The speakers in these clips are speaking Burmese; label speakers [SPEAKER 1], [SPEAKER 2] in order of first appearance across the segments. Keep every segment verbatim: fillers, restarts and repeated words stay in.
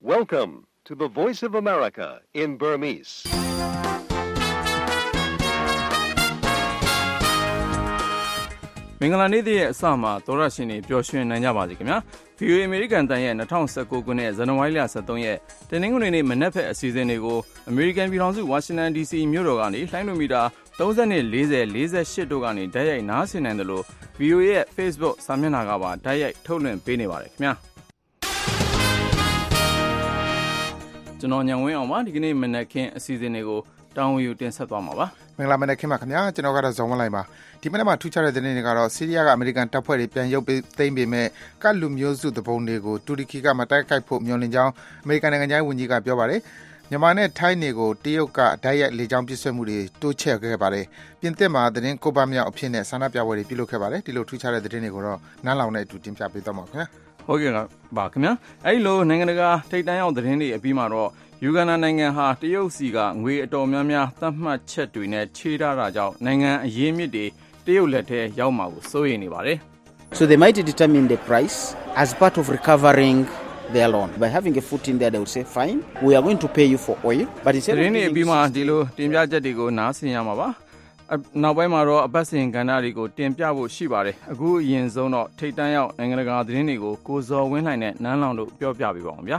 [SPEAKER 1] Welcome to the Voice of America in Burmese.
[SPEAKER 2] Mingala Nidi Sama, Torashini, Joshua Nanyabaji, Few American Diane, a town Sakukune, Zanawaila Satonye, the Ninguni Menepe season ago, American Bilanzu, Washington D C, Murogani, Linomida, Thousand Lize, Lize Shitogani, Daya Nasin and the Low, View Facebook, Samanagawa, Daya Tolan Pennybarek. Janong Wing, one name Menakin, a season ago, down with you in Satomava.
[SPEAKER 3] Menglamene kema kanya chinogara zongalaiba timena tu chara deni ngaro Syria American tapori pian yo tembe me kalum yozu de bondego turiki ka matai kai pho myon jaw American နိုင်ငံခြားဝန်ကြီးကပြောပါတယ်မြန်မာနဲ့ထိုင်းတွေကိုတရုတ်ကဓာတ်ရိုက်လေကြောင်းပစ်ဆွဲမှုတွေတိုးချဲ့ခဲ့ပါတယ်ပြင်သစ်မှာသတင်းကိုပါမြောက်အဖြစ်နဲ့ဆန္ဒပြပွဲတွေပြုလုပ်ခဲ့ပါတယ်ဒီလိုထူးခြားတဲ့သတင်းတွေကိုတော့နန်းလောင်နဲ့အတူတင်ပြပေးသွားမှာခင်ဗျာ
[SPEAKER 2] ဟုတ်ကဲ့ပါခင်ဗျာအဲ့လိုနိုင်ငံတကာထိပ်တန်းရောက်သတင်းတွေအပြီးမှာတော့ယူဂန်ဒါနိုင်ငံဟာတရုတ်စီကငွေအတော်များများသတ်မှတ်ချက်တွေနဲ့ချေးထားတာကြောင့်နိုင်ငံအရင်းမြစ်တွေတရုတ်လက်ထဲရောက်မှာကိုစိုးရိမ်နေပါတယ်
[SPEAKER 4] So they might determine the price as part of recovering their loan. By having a foot in there, they would say, fine, we are going to pay you for oil. But instead of
[SPEAKER 2] paying you for oil,တင်ပြချက်တွေကိုနားဆင်ရမှာပါနောက်ပိုင်းမှာတော့အပတ်စဉ်ကဏ္ဍတွေကိုတင်ပြဖို့ရှိပါတယ်အခုအရင်ဆုံးတော့ထိပ်တန်းရောက်နိုင်ငံတကာသတင်းတွေကိုကိုဇော်ဝင်းလှိုင်နဲ့နန်းလောင်တို့ပြောပြပေးပါအောင်ဗျာ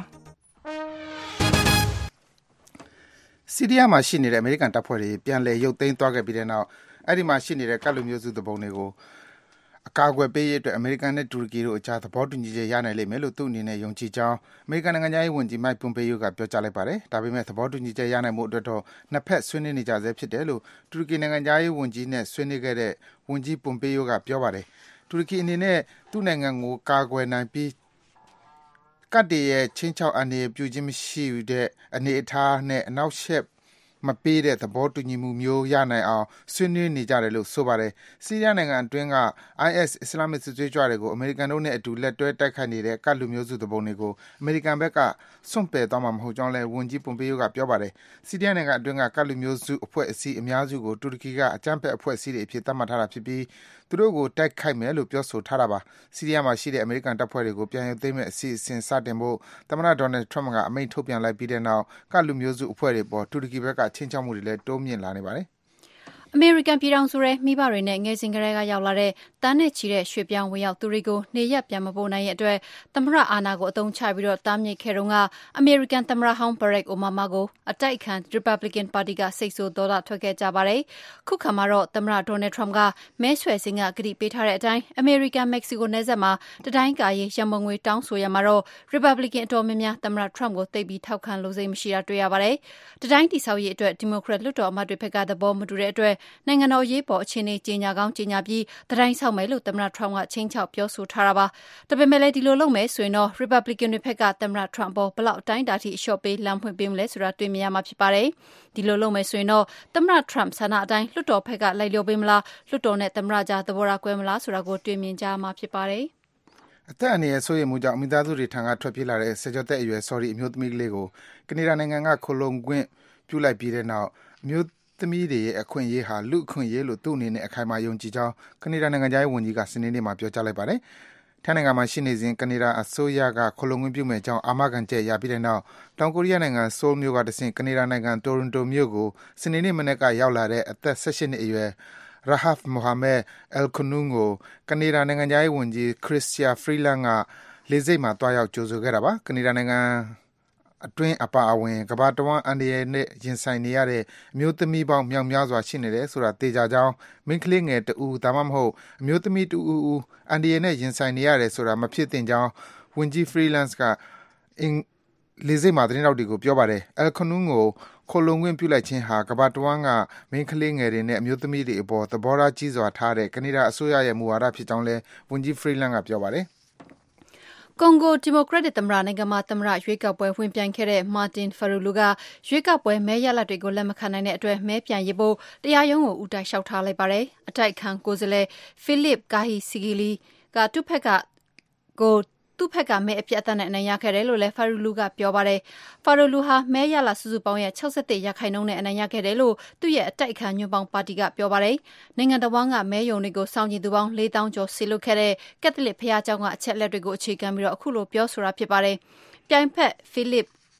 [SPEAKER 3] ဆီးရီးယားမှာရှိနေတဲ့အမေရိကန်တပ်ဖွဲ့တွေပြန်လည်ရုပ်သိမ်းသွားခဲ့ပြီးတဲ့နောက်အဲ့ဒီမှာရှိနေတဲ့ကတ်လူမျိုးစုသဘုံတွေကိုအကာအကွယ်ပေးရေးအတွက်အမေရိကန်နဲ့တူရကီတို့အကြားသဘောတူညီချက်ရနိုင်လိမ့်မယ်လို့သူ့အနေနဲ့ယုံကြည်ကြောင်းအမေရိကန်နိုင်ငံသားရေးဝန်ကြီးမိုက်ပွန်ပေယိုကပြောကြားလိုက်ပါတယ်။ဒါပေမဲ့သဘောတူညီချက်ရနိုင်မှုအတွက်တော့နှစ်ဖက်ဆွေးနွေးနေကြဆဲဖြစ်တယ်လို့တူရကီနိုင်ငံသားရေးဝန်ကြီးနဲ့ဆွေးနွေးခဲ့တဲ့ဝန်ကြီးပွန်ပေယိုကပြောပါတယ်။တူရကီအနေနဲ့သူ့နိုင်ငံကိုကာကွယ်နိုင်ပြီးကတ်တရဲ့ချင်းချောက်အနေပြုခြင်းမရှိတဲ့အနေအထားနဲ့အနောက်ရှက်မပေးတဲ့သဘောတူညီမှုမျိုးရနိုင်အောင်ဆွေးနွေးနေကြတယ်လို့ဆိုပါတယ်။ဆီးရီးယားနိုင်ငံအတွင်းက I S အစ္စလာမစ်စစ်သွေးကြွတွေကိုအမေရိကန်တို့နဲ့အတူလက်တွဲတိုက်ခိုက်နေတဲ့ကတ်လူမျိုးစုသဘုံတွေကိုအမေရိကန်ဘက်ကစွန့်ပယ်သွားမှာမဟုတ်ကြောင်းလည်းဝန်ကြီးပွန်ပေယိုကပြောပါတယ်။ဆီးရီးယားနိုင်ငံအတွင်းကကတ်လူမျိုးစုအဖွဲ့အစည်းအများစုကိုတူရကီကအကြမ်းဖက်အဖွဲ့အစည်းတွေအဖြစ်သတ်မှတ်ထားတာဖြစ်ပြီးသူတို့ကိုတိုက်ခိုက်မယ်လို့ပြောဆိုထားတာပါ။ဆီးရီးယားမှာရှိတဲ့အမေရိကန်တပ်ဖွဲ့တွေကိုပြန်ရုပ်သိမ်းမဲ့အစီအစဉ်စတင်ဖို့သမ္မတဒေါ်နယ်ထရမ့်ကအမိန့်ထုတ်ပြန်လိုက်ပြီးတဲ့နောက်ကတ်လူမျိုးစုအဖွဲ့တွေပေါ်တူရကီဘက်ကချင်းချောက်မှုတွေလည်းတိုးမြင့်လာနေပါတယ်
[SPEAKER 5] အမေရိကန်ပြည်ထောင်စုရဲ့မိဘတွေနဲ့ငယ်စဉ်ကတည်းကရောက်လာတဲ့တန်းနဲ့ချီတဲ့ရွှေပြောင်းဝင်ရောက်သူတွေကိုနေရက်ပြန်မပို့နိုင်ရဲ့အတွက်သမ္မတအာဏာကိုအသုံးချပြီးတော့တားမြစ်ခဲ့တုန်းကအမေရိကန်သမ္မတဟောင်းဘရက်အိုဘားမားကိုအတိုက်အခံ Republican Party ကစိတ်ဆိုးဒေါသထွက်ခဲ့ကြပါတယ်။ခုခါမှာတော့သမ္မတဒေါ်နယ်ထရမ့်ကမဲဆွယ်စင်ကကတိပေးထားတဲ့အတိုင်းအမေရိကန်မက္ကဆီကိုနယ်စပ်မှာတတိုင်းကာရေးရန်ပုံငွေတောင်းဆိုရမှာတော့ Republican အတော်များများသမ္မတထရမ့်ကိုသိပ်ပြီးထောက်ခံလို့စိတ်မရှိတာတွေ့ရပါတယ်။တတိုင်းတိဆောက်ရေးအတွက် Democrat လွှတ်တော်အမတ်တွေဘက်ကသဘောမတူတဲ့အတွက်နိုင်ငံတော်ရေးပေါ်အခြေအနေကြီးညာကောင်းကြီးညာပြီးတိုင်းဆောက်မယ်လို့သမ္မတထရမ့်ကချင်းချောက်ပြောဆိုထားတာပါ။ဒါပေမဲ့လည်းဒီလိုလုပ်မယ်ဆိုရင်တော့ Republican တွေဘက်ကသမ္မတထရမ့်ပေါ်ဘလောက်အတိုင်းတာထိအလျှော့ပေးလမ်းဖွင့်ပေးမလဲဆိုတာတွေ့မြင်ရမှာဖြစ်ပါတယ်။ဒီလိုလုပ်မယ်ဆိုရင်တော့သမ္မတထရမ့်ဆန္ဒအတိုင်းလွှတ်တော်ဘက်ကလိုက်လျောပေးမလားလွှတ်တော်နဲ့သမ္မတကြားသဘောထားကွဲမလားဆိုတာကိုတွေ့မြင်ကြမှာဖြစ်ပါတယ်
[SPEAKER 3] ။အသက်အန္တရာယ်ဆိုးရမှုကြောင့်မိသားစုတွေထံကထွက်ပြေးလာတဲ့ဆယ်ကျော်သက်အရွယ် sorry အမျိုးသမီးကလေးကိုကနေဒါနိုင်ငံကခိုလုံခွင့်ပြုလိုက်ပြီးတဲ့နောက်အမျိုးသမီးတွေရဲ့အခွင့်အရေးဟာလူအခွင့်အရေးလို့သူ့အနေနဲ့အခိုင်အမာယုံကြည်ကြောင်းကနေဒါနိုင်ငံသားရေးဝန်ကြီးကစနေနေ့မှာပြောကြားလိုက်ပါတယ်။ထိုင်းနိုင်ငံမှာရှိနေစဉ်ကနေဒါအစိုးရကခိုလုံခွင့်ပြုမဲ့အကြောင်းအာမခံချက်ရပြီးတဲ့နောက်တောင်ကိုရီးယားနိုင်ငံဆိုးလ်မြို့ကတဆင့်ကနေဒါနိုင်ငံတိုရွန်တိုမြို့ကိုစနေနေ့မနက်ကရောက်လာတဲ့အသက်၁၈နှစ်အရွယ်Rahaf Mohammed Al-Qunun ကိုကနေဒါနိုင်ငံသားရေးဝန်ကြီး Chrystia Freeland ကလေဆိပ်မှာတွားရောက်ကြိုဆိုခဲ့တာပါ။ကနေဒါနိုင်ငံအတွင်းအပါအဝင်ကမ္ဘာတဝန်းအန္တရာယ်နဲ့ရင်ဆိုင်နေရတဲ့အမျိုးသမီးပေါင်းမြောက်များစွာရှိနေတယ်ဆိုတာသိကြကြောင်းမိန်းကလေးငယ်တူဒါမှမဟုတ်အမျိုးသမီးတူဦးအန္တရာယ်နဲ့ရင်ဆိုင်နေရတယ်ဆိုတာမဖြစ်သင့်ကြောင်းဝန်ကြီး Freelance ကအင်လေဆိပ်မှာသတင်းတောက်တွေကိုပြောပါတယ်။ Al-Qunun ကိုခိုလုံခွင့်ပြုလိုက်ခြင်းဟာကမ္ဘာတဝန်းကမိန်းကလေးငယ်တွေနဲ့အမျိုးသမီးတွေအပေါ်သဘောထားကြီးစွာထားတဲ့ကနေဒါအစိုးရရဲ့မူဝါဒဖြစ်ကြောင်းလည်းဝန်ကြီး Freeland ကပြောပါတယ်
[SPEAKER 5] ကွန်ဂိုဒီမိုကရက်တစ်သမ္မတနိုင်ငံမှာသမ္မတရွေးကောက်ပွဲဝင်ပြိုင်ခဲ့တဲ့မာတင်ဖရူလူကရွေးကောက်ပွဲမဲရလဒ်တွေကိုလက်မခံနိုင်တဲ့အတွက်မဲပြန်ရေးဖို့တရားရုံးကိုဦးတိုက်လျှောက်ထားလိုက်ပါတယ်။အတိုက်ခံကိုယ်စားလှယ်ဖိလစ်ကာဟီစီဂီလီကသူ့ဘက်ကကိုသူ့ဘက်ကမဲအပြတ်အသတ်နဲ့အနိုင်ရခဲ့တယ်လို့လည်းဖာရူလူကပြောပါတယ်။ဖာရူလူဟာမဲရလာစုစုပေါင်းရဲ့၆၁ရာခိုင်နှုန်းနဲ့အနိုင်ရခဲ့တယ်လို့သူ့ရဲ့အတိုက်အခံညွန့်ပေါင်းပါတီကပြောပါတယ်။နိုင်ငံတော်ဝန်ကမဲယုံတွေကိုစောင့်ကြည့်သူပေါင်း၄သောင်းကျော်ဆီလွတ်ခဲ့တဲ့ကက်သလစ်ဖျားเจ้าကအချက်လက်တွေကိုအခြေခံပြီးတော့အခုလိုပြောဆိုတာဖြစ်ပါတယ်။ပြိုင်ဖက်ဖိလစ်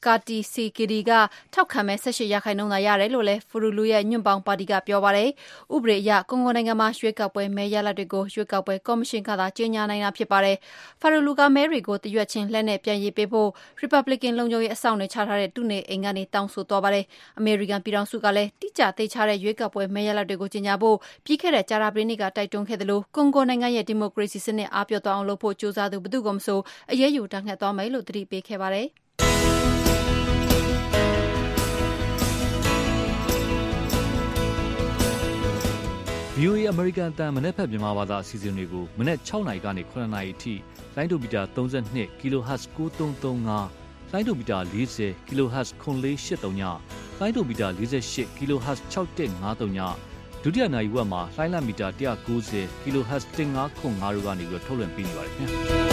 [SPEAKER 5] ကာတီစီကီဒီကထောက်ခံမဲ့၁၈ရာခိုင်နှုန်းသာရတယ်လို့လည်းဖရူလူရဲ့ညွန့်ပေါင်းပါတီကပြောပါတယ်။ဥပဒေအရကွန်ဂိုနိုင်ငံမှာရွေးကောက်ပွဲမဲရလဒ်တွေကိုရွေးကောက်ပွဲကော်မရှင်ကသာကြေညာနိုင်တာဖြစ်ပါတယ်။ဖရူလူကမဲတွေကိုတရွက်ချင်းလက်နဲ့ပြန်ရေးပေးဖို့ Republican လုံခြုံရေးအဆောင်တွေချထားတဲ့တူနေအိမ်ကနေတောင်းဆိုသွားပါတယ်။ အမေရိကန်ပြည်ထောင်စုကလည်းတိကျသိချတဲ့ရွေးကောက်ပွဲမဲရလဒ်တွေကိုကြေညာဖို့ပြီးခဲ့တဲ့ကြာသပတေးနေ့ကတိုက်တွန်းခဲ့တယ်လို့ကွန်ဂိုနိုင်ငံရဲ့ဒီမိုကရေစီစနစ်အားပြော့သွားအောင်လုပ်ဖို့ကြိုးစားသူဘယ်သူကမဆိုအရေးယူတာငှက်သွားမယ်လို့သတိပေးခဲ့ပါတယ်။
[SPEAKER 6] ဗီအိုအေ အမေရိကန်အသံမနက်ဖြန်မြန်မာဘာသာအစီအစဉ်တွေကိုမနက်၆နာရီကနေ၇နာရီအထိလိုင်းဒိုမီတာ၃၂ kHz ၉၃၃၅လိုင်းဒိုမီတာ၄၀ kHz ၇၄၈၃ညလိုင်းဒိုမီတာ၄၈ kHz ၆၁၅၃ညဒုတိယနာရီဝက်မှာလိုင်းလမီတာ၁၉၀ kHz ၁၅၇၅တို့ကနေပြီးထုတ်လွှင့်ပေးနေပါတယ်ခင်ဗျာ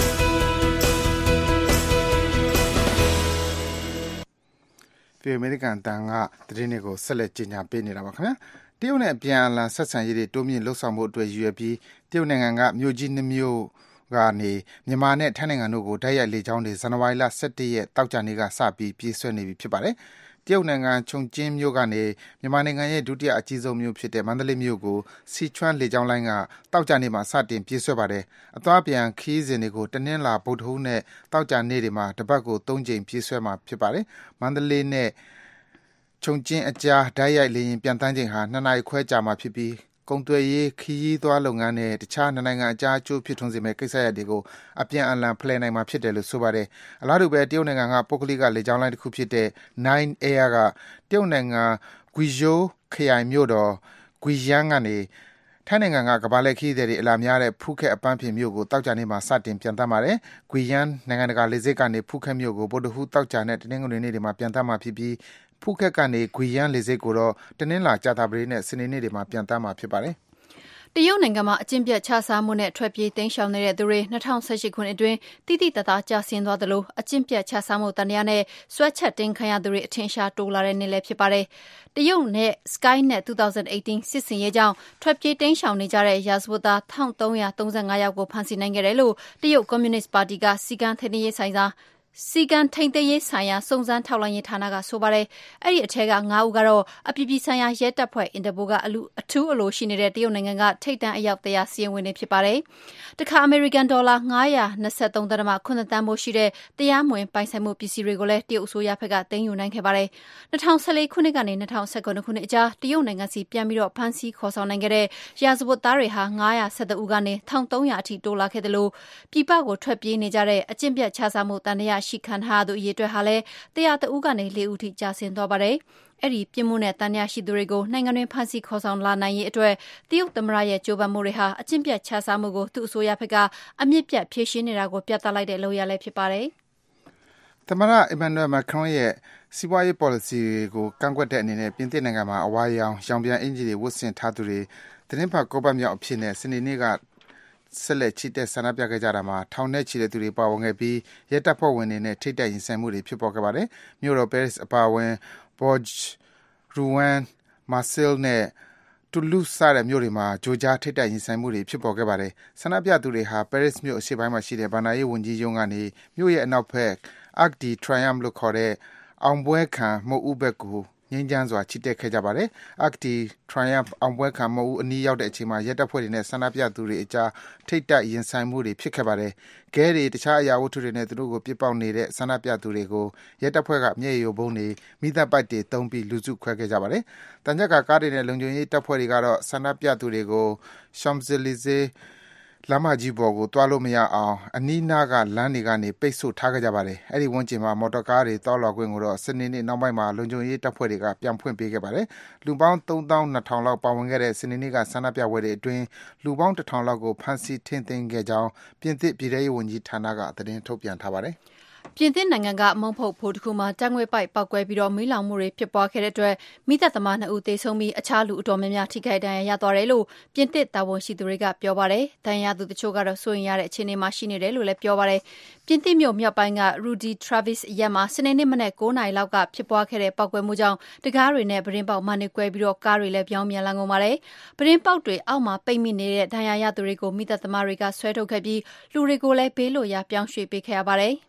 [SPEAKER 3] ဒီအမေရိကန်တန်ကသတင်းတွေကိုဆက်လက်ကြီးညာပေးနေတာပါခင်ဗျာတရုတ်နဲ့ပြန်အလန်ဆက်ဆံရေးတွေတိုးမြင့်လှုပ်ဆောင်မှုအတွက်ရည်ရွယ်ပြီးတရုတ်နိုင်ငံကမြို့ကြီးနှမျိုးကနေမြန်မာနဲ့ထိုင်းနိုင်ငံတို့ကိုတိုက်ရိုက်လေကြောင်းတွေဇန်နဝါရီလ၁၁ရက်တောက်ကြနေ့ကစပြီးပြေးဆွဲနေပြီဖြစ်ပါတယ်တရုတ်နိုင်ငံချုံကျင်းမြို့ကနေမြန်မာနိုင်ငံရဲ့ဒုတိယအကြီးဆုံးမြို့ဖြစ်တဲ့မန္တလေးမြို့ကိုစီချွမ်းလေကြောင်းလိုင်းကတောက်ကြနေ့မှာစတင်ပြေးဆွဲပါတယ်အသွားပြန်ခီးစဉ်တွေကိုတနင်္လာဗုဒ္ဓဟူးနဲ့တောက်ကြနေ့တွေမှာတပတ်ကို၃ကြိမ်ပြေးဆွဲမှာဖြစ်ပါတယ်မန္တလေးနဲ့ချုံကျင်းအကြားဓာတ်ရိုက်လေရင်ပြန်တန်းချိန်ဟာနှစ်နာရီခွဲကြာမှာဖြစ်ပြီးကုန်သွယ်ရေးခရီးသွားလုပ်ငန်းနဲ့တခြားနိုင်ငံအကြားအကျိုးဖြစ်ထွန်းစေမယ့်ကိစ္စရပ်တွေကိုအပြန်အလှန်ဖလှယ်နိုင်မှာဖြစ်တယ်လို့ဆိုပါတယ်အလားတူပဲတရုတ်နိုင်ငံကပုဂ္ဂလိကလေကြောင်းလိုင်းတစ်ခုဖြစ်တဲ့ Nine Air ကတရုတ်နိုင်ငံဂွီဇိုးခရိုင်မြို့တော်ဂွီယန်းကနေထိုင်းနိုင်ငံကကမ္ဘာလှည့်ခရီးသည်တွေအလာများတဲ့ဖူးခက်အပန်းဖြေမြို့ကိုတောက်ကြနေ့မှာစတင်ပြန်သတ်ပါတယ်။ဂွီယန်းနိုင်ငံတကာလေဆိပ်ကနေဖူးခက်မြို့ကိုဗုဒ္ဓဟူးတောက်ကြနဲ့တနင်္ဂနွေနေ့တွေမှာပြန်သတ်မှာဖြစ်ပြီးဖူးခက်ကနေဂွီယန်းလေဆိပ်ကိုတော့တနင်္လာကြာသပတေးနဲ့စနေနေ့တွေမှာပြန်သတ်မှာဖြစ်ပါတယ်။
[SPEAKER 5] တရုတ်နိုင်ငံမှာအကျင့်ပြတ်ခြစားမှုနဲ့ထွက်ပြေးတိမ်းရှောင်နေတဲ့သူတွေ၂၀၁၈ခုနှစ်အတွင်းတိတိတသားကျဆင်းသွားသလိုအကျင့်ပြတ်ခြစားမှုတန်တရားနဲ့ဆွဲချက်တင်ခံရသူတွေအထင်ရှားတိုးလာတဲ့နေ့လည်းဖြစ်ပါတယ်။တရုတ်နဲ့ Skynet ၂၀၁၈စစ်စင်ရေးကြောင့်ထွက်ပြေးတိမ်းရှောင်နေကြတဲ့ရာဇဝတ်သား၁၃၃၅ယောက်ကိုဖမ်းဆီးနိုင်ခဲ့တယ်လို့တရုတ်ကွန်မြူနစ်ပါတီကစီကံထိန်းသိမ်းရေးဆိုင်ရာစီကံထိန်သိမ်းရေးဆိုင်ရာစုံစမ်းထောက်လှမ်းရေးဌာနကဆိုပါတယ်။အဲ့ဒီအထက်က၅ဦးကတော့အပြည်ပြည်ဆိုင်ရာရဲတပ်ဖွဲ့အင်တာပိုကအလူအထူးအလိုရှိနေတဲ့တရုတ်နိုင်ငံကထိပ်တန်းအယောက်တရားစီရင်ဝင်တွေဖြစ်ပါတယ်။တခါအမေရိကန်ဒေါ်လာ၅၂၃.၇တန်းမိုးရှိတဲ့တရားမဝင်ပိုင်ဆိုင်မှုပစ္စည်းတွေကိုလည်းတရုတ်အစိုးရဘက်ကသိမ်းယူနိုင်ခဲ့ပါတယ်။၂၀၁၄ခုနှစ်ကနေ၂၀၁၇ခုနှစ်အကြားတရုတ်နိုင်ငံစီပြန်ပြီးတော့ဖမ်းဆီးခေါ်ဆောင်နိုင်ခဲ့တဲ့ရာဇဝတ်သားတွေဟာ၅၁၁ဦးကနေ၁၃၀၀အထိတိုးလာခဲ့တယ်လို့ပြည်ပကိုထွက်ပြေးနေကြတဲ့အကျင့်ပြတ်ခြစားမှုတန်တရားရှိခံထားသူအရေးအတွက်ဟာလည်း၁၀၁ဦးကနေ၄ဦးထိကျဆင်းသွားပါတယ်။အဲ့ဒီပြစ်မှုနဲ့တန်တရားရှိသူတွေကိုနိုင်ငံတွင်းဖမ်းဆီးခေါ်ဆောင်လာနိုင်ရေးအတွက်တရုတ်သမ္မတရဲ့ကြိုးပမ်းမှုတွေဟာအကျင့်ပြတ်ခြစားမှုကိုသူ့အစိုးရဘက်ကအမြင့်ပြတ်ဖြေရှင်းနေတာကိုပြသလိုက်တဲ့လုပ်ရလည်းဖြစ်ပါတယ်
[SPEAKER 3] ။သမ္မတအီမန်နျူယ်မက်ခရွန်ရဲ့စီးပွားရေး policy ကိုကန့်ကွက်တဲ့အနေနဲ့ပြင်သစ်နိုင်ငံမှာအဝါရောင်ရောင်ပြန်အင်ဂျီတွေဝတ်ဆင်ထားသူတွေသတင်းဖတ်ကိုပတ်မြောက်အဖြစ်နဲ့စနေနေ့ကဆက်လက်ချီတက်ဆန္ဒပြခဲ့ကြတာမှာထောင်နဲ့ချီတဲ့သူတွေပါဝင်ခဲ့ပြီးရဲတပ်ဖွဲ့ဝင်တွေနဲ့ထိတ်တက်ရင်ဆိုင်မှုတွေဖြစ်ပေါ်ခဲ့ပါတယ်။မြို့တော်ပဲရစ်အပါအဝင် Bourges, Rouen, Marseille နဲ့ Toulouse စတဲ့မြို့တွေမှာဂျိုကြားထိတ်တက်ရင်ဆိုင်မှုတွေဖြစ်ပေါ်ခဲ့ပါတယ်။ဆန္ဒပြသူတွေဟာပဲရစ်မြို့အရှေ့ပိုင်းမှာရှိတဲ့ဘဏ္ဍာရေးဝန်ကြီးရုံးကနေမြို့ရဲ့အနောက်ဘက် Arc de Triomphe လို့ခေါ်တဲ့အောင်ပွဲခံမုတ်ဦးဘက်ကိုငြိမ်းချမ်းစွာချီတက်ခဲ့ကြပါတယ်။ Arc de Triomphe အောင်ပွဲခံမုတ်ဦးအနီးရောက်တဲ့အချိန်မှာရဲတပ်ဖွဲ့တွေနဲ့ဆန္ဒပြသူတွေအကြားထိတ်တက်ရင်ဆိုင်မှုတွေဖြစ်ခဲ့ပါတယ်။ခဲတွေတခြားအရာဝတ္ထုတွေနဲ့သူတို့ကိုပစ်ပေါက်နေတဲ့ဆန္ဒပြသူတွေကိုရဲတပ်ဖွဲ့ကမျက်ရည်ယိုဗုံးတွေမိသက်ပိုက်တွေသုံးပြီးလူစုခွဲခဲ့ကြပါတယ်။တန်ကြပ်ကာကားတွေနဲ့လုံခြုံရေးတပ်ဖွဲ့တွေကတော့ဆန္ဒပြသူတွေကို Champs-Élyséesလမ်းမကြီးပေါ်ကိုသွားလို့မရအောင်အနီးနားကလမ်းတွေကနေပိတ်ဆို့ထားခဲ့ကြပါတယ်။အဲဒီဝန်းကျင်မှာမော်တော်ကားတွေတောက်လာခွင့်ကိုတော့စနေနေ့နောက်ပိုင်းမှာလုံခြုံရေးတပ်ဖွဲ့တွေကပြန်ဖွင့်ပေးခဲ့ပါတယ်။လူပေါင်းသုံးသောင်းနှစ်ထောင်လောက်ပါဝင်ခဲ့တဲ့စနေနေ့ကဆန္ဒပြပွဲတွေအတွင်းလူပေါင်းတစ်ထောင်လောက်ကိုဖမ်းဆီးထိန်းသိမ်းခဲ့ကြောင်းပြင်သစ်ပြည်ထောင်ရေးဝန်ကြီးဌာနကသတင်းထုတ်ပြန်ထားပါတယ်။
[SPEAKER 5] ပြင်သစ်နိုင်ငံကမုံဖုတ်ဖိုးတစ်ခုမှာတံငွေပိုက်ပောက်ကွဲပြီးတော့မီးလောင်မှုတွေဖြစ်ပွားခဲ့တဲ့အတွက်မိသက်သမားနှစ်ဦးသေဆုံးပြီးအခြားလူအတော်များများထိခိုက်ဒဏ်ရာရသွားတယ်လို့ပြင်သစ်တာဝန်ရှိသူတွေကပြောပါတယ်။ဒဏ်ရာသူတချို့ကတော့စိုးရိမ်ရတဲ့အခြေအနေမှာရှိနေတယ်လို့လည်းပြောပါတယ်။ပြင်သစ်မြို့မြောက်ပိုင်းက Rue de Travis ရပ်မှာစနေနေ့မနက်၉နာရီလောက်ကဖြစ်ပွားခဲ့တဲ့ပောက်ကွဲမှုကြောင့်တကားတွေနဲ့ပရင်းပေါက်မှန်တွေကွဲပြီးတော့ကားတွေလည်းပြောင်းပြန်လာကုန်ပါတယ်။ပရင်းပေါက်တွေအောက်မှာပိတ်မိနေတဲ့ဒဏ်ရာရသူတွေကိုမိသက်သမားတွေကဆွဲထုတ်ခဲ့ပြီးလူတွေကိုလည်းဘေးလွတ်ရာပြောင်းရွှေ့ပေးခဲ့ရပါတယ်။မီးလောင်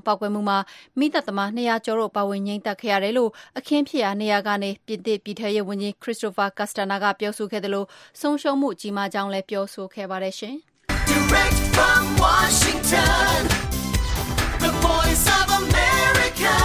[SPEAKER 5] ပေါက်ကွဲမှုမှာမိသက်သမားနှစ်ရာကျော်တို့ပါဝင်ငြိမ်းသတ်ခဲ့ရတယ်လို့အခင်းဖြစ်ရာနေရာကနေပြင်သစ်ပြည်ထရေးဝန်ကြီးခရစ္စတိုဖာကတ်စတာနာကပြောဆိုခဲ့တယ်လို့ဆုံးရှုံးမှုကြီးမားကြောင်းလည်းပြောဆိုခဲ့ပါတယ်ရှင်။
[SPEAKER 7] Direct from Washington, the voice of America,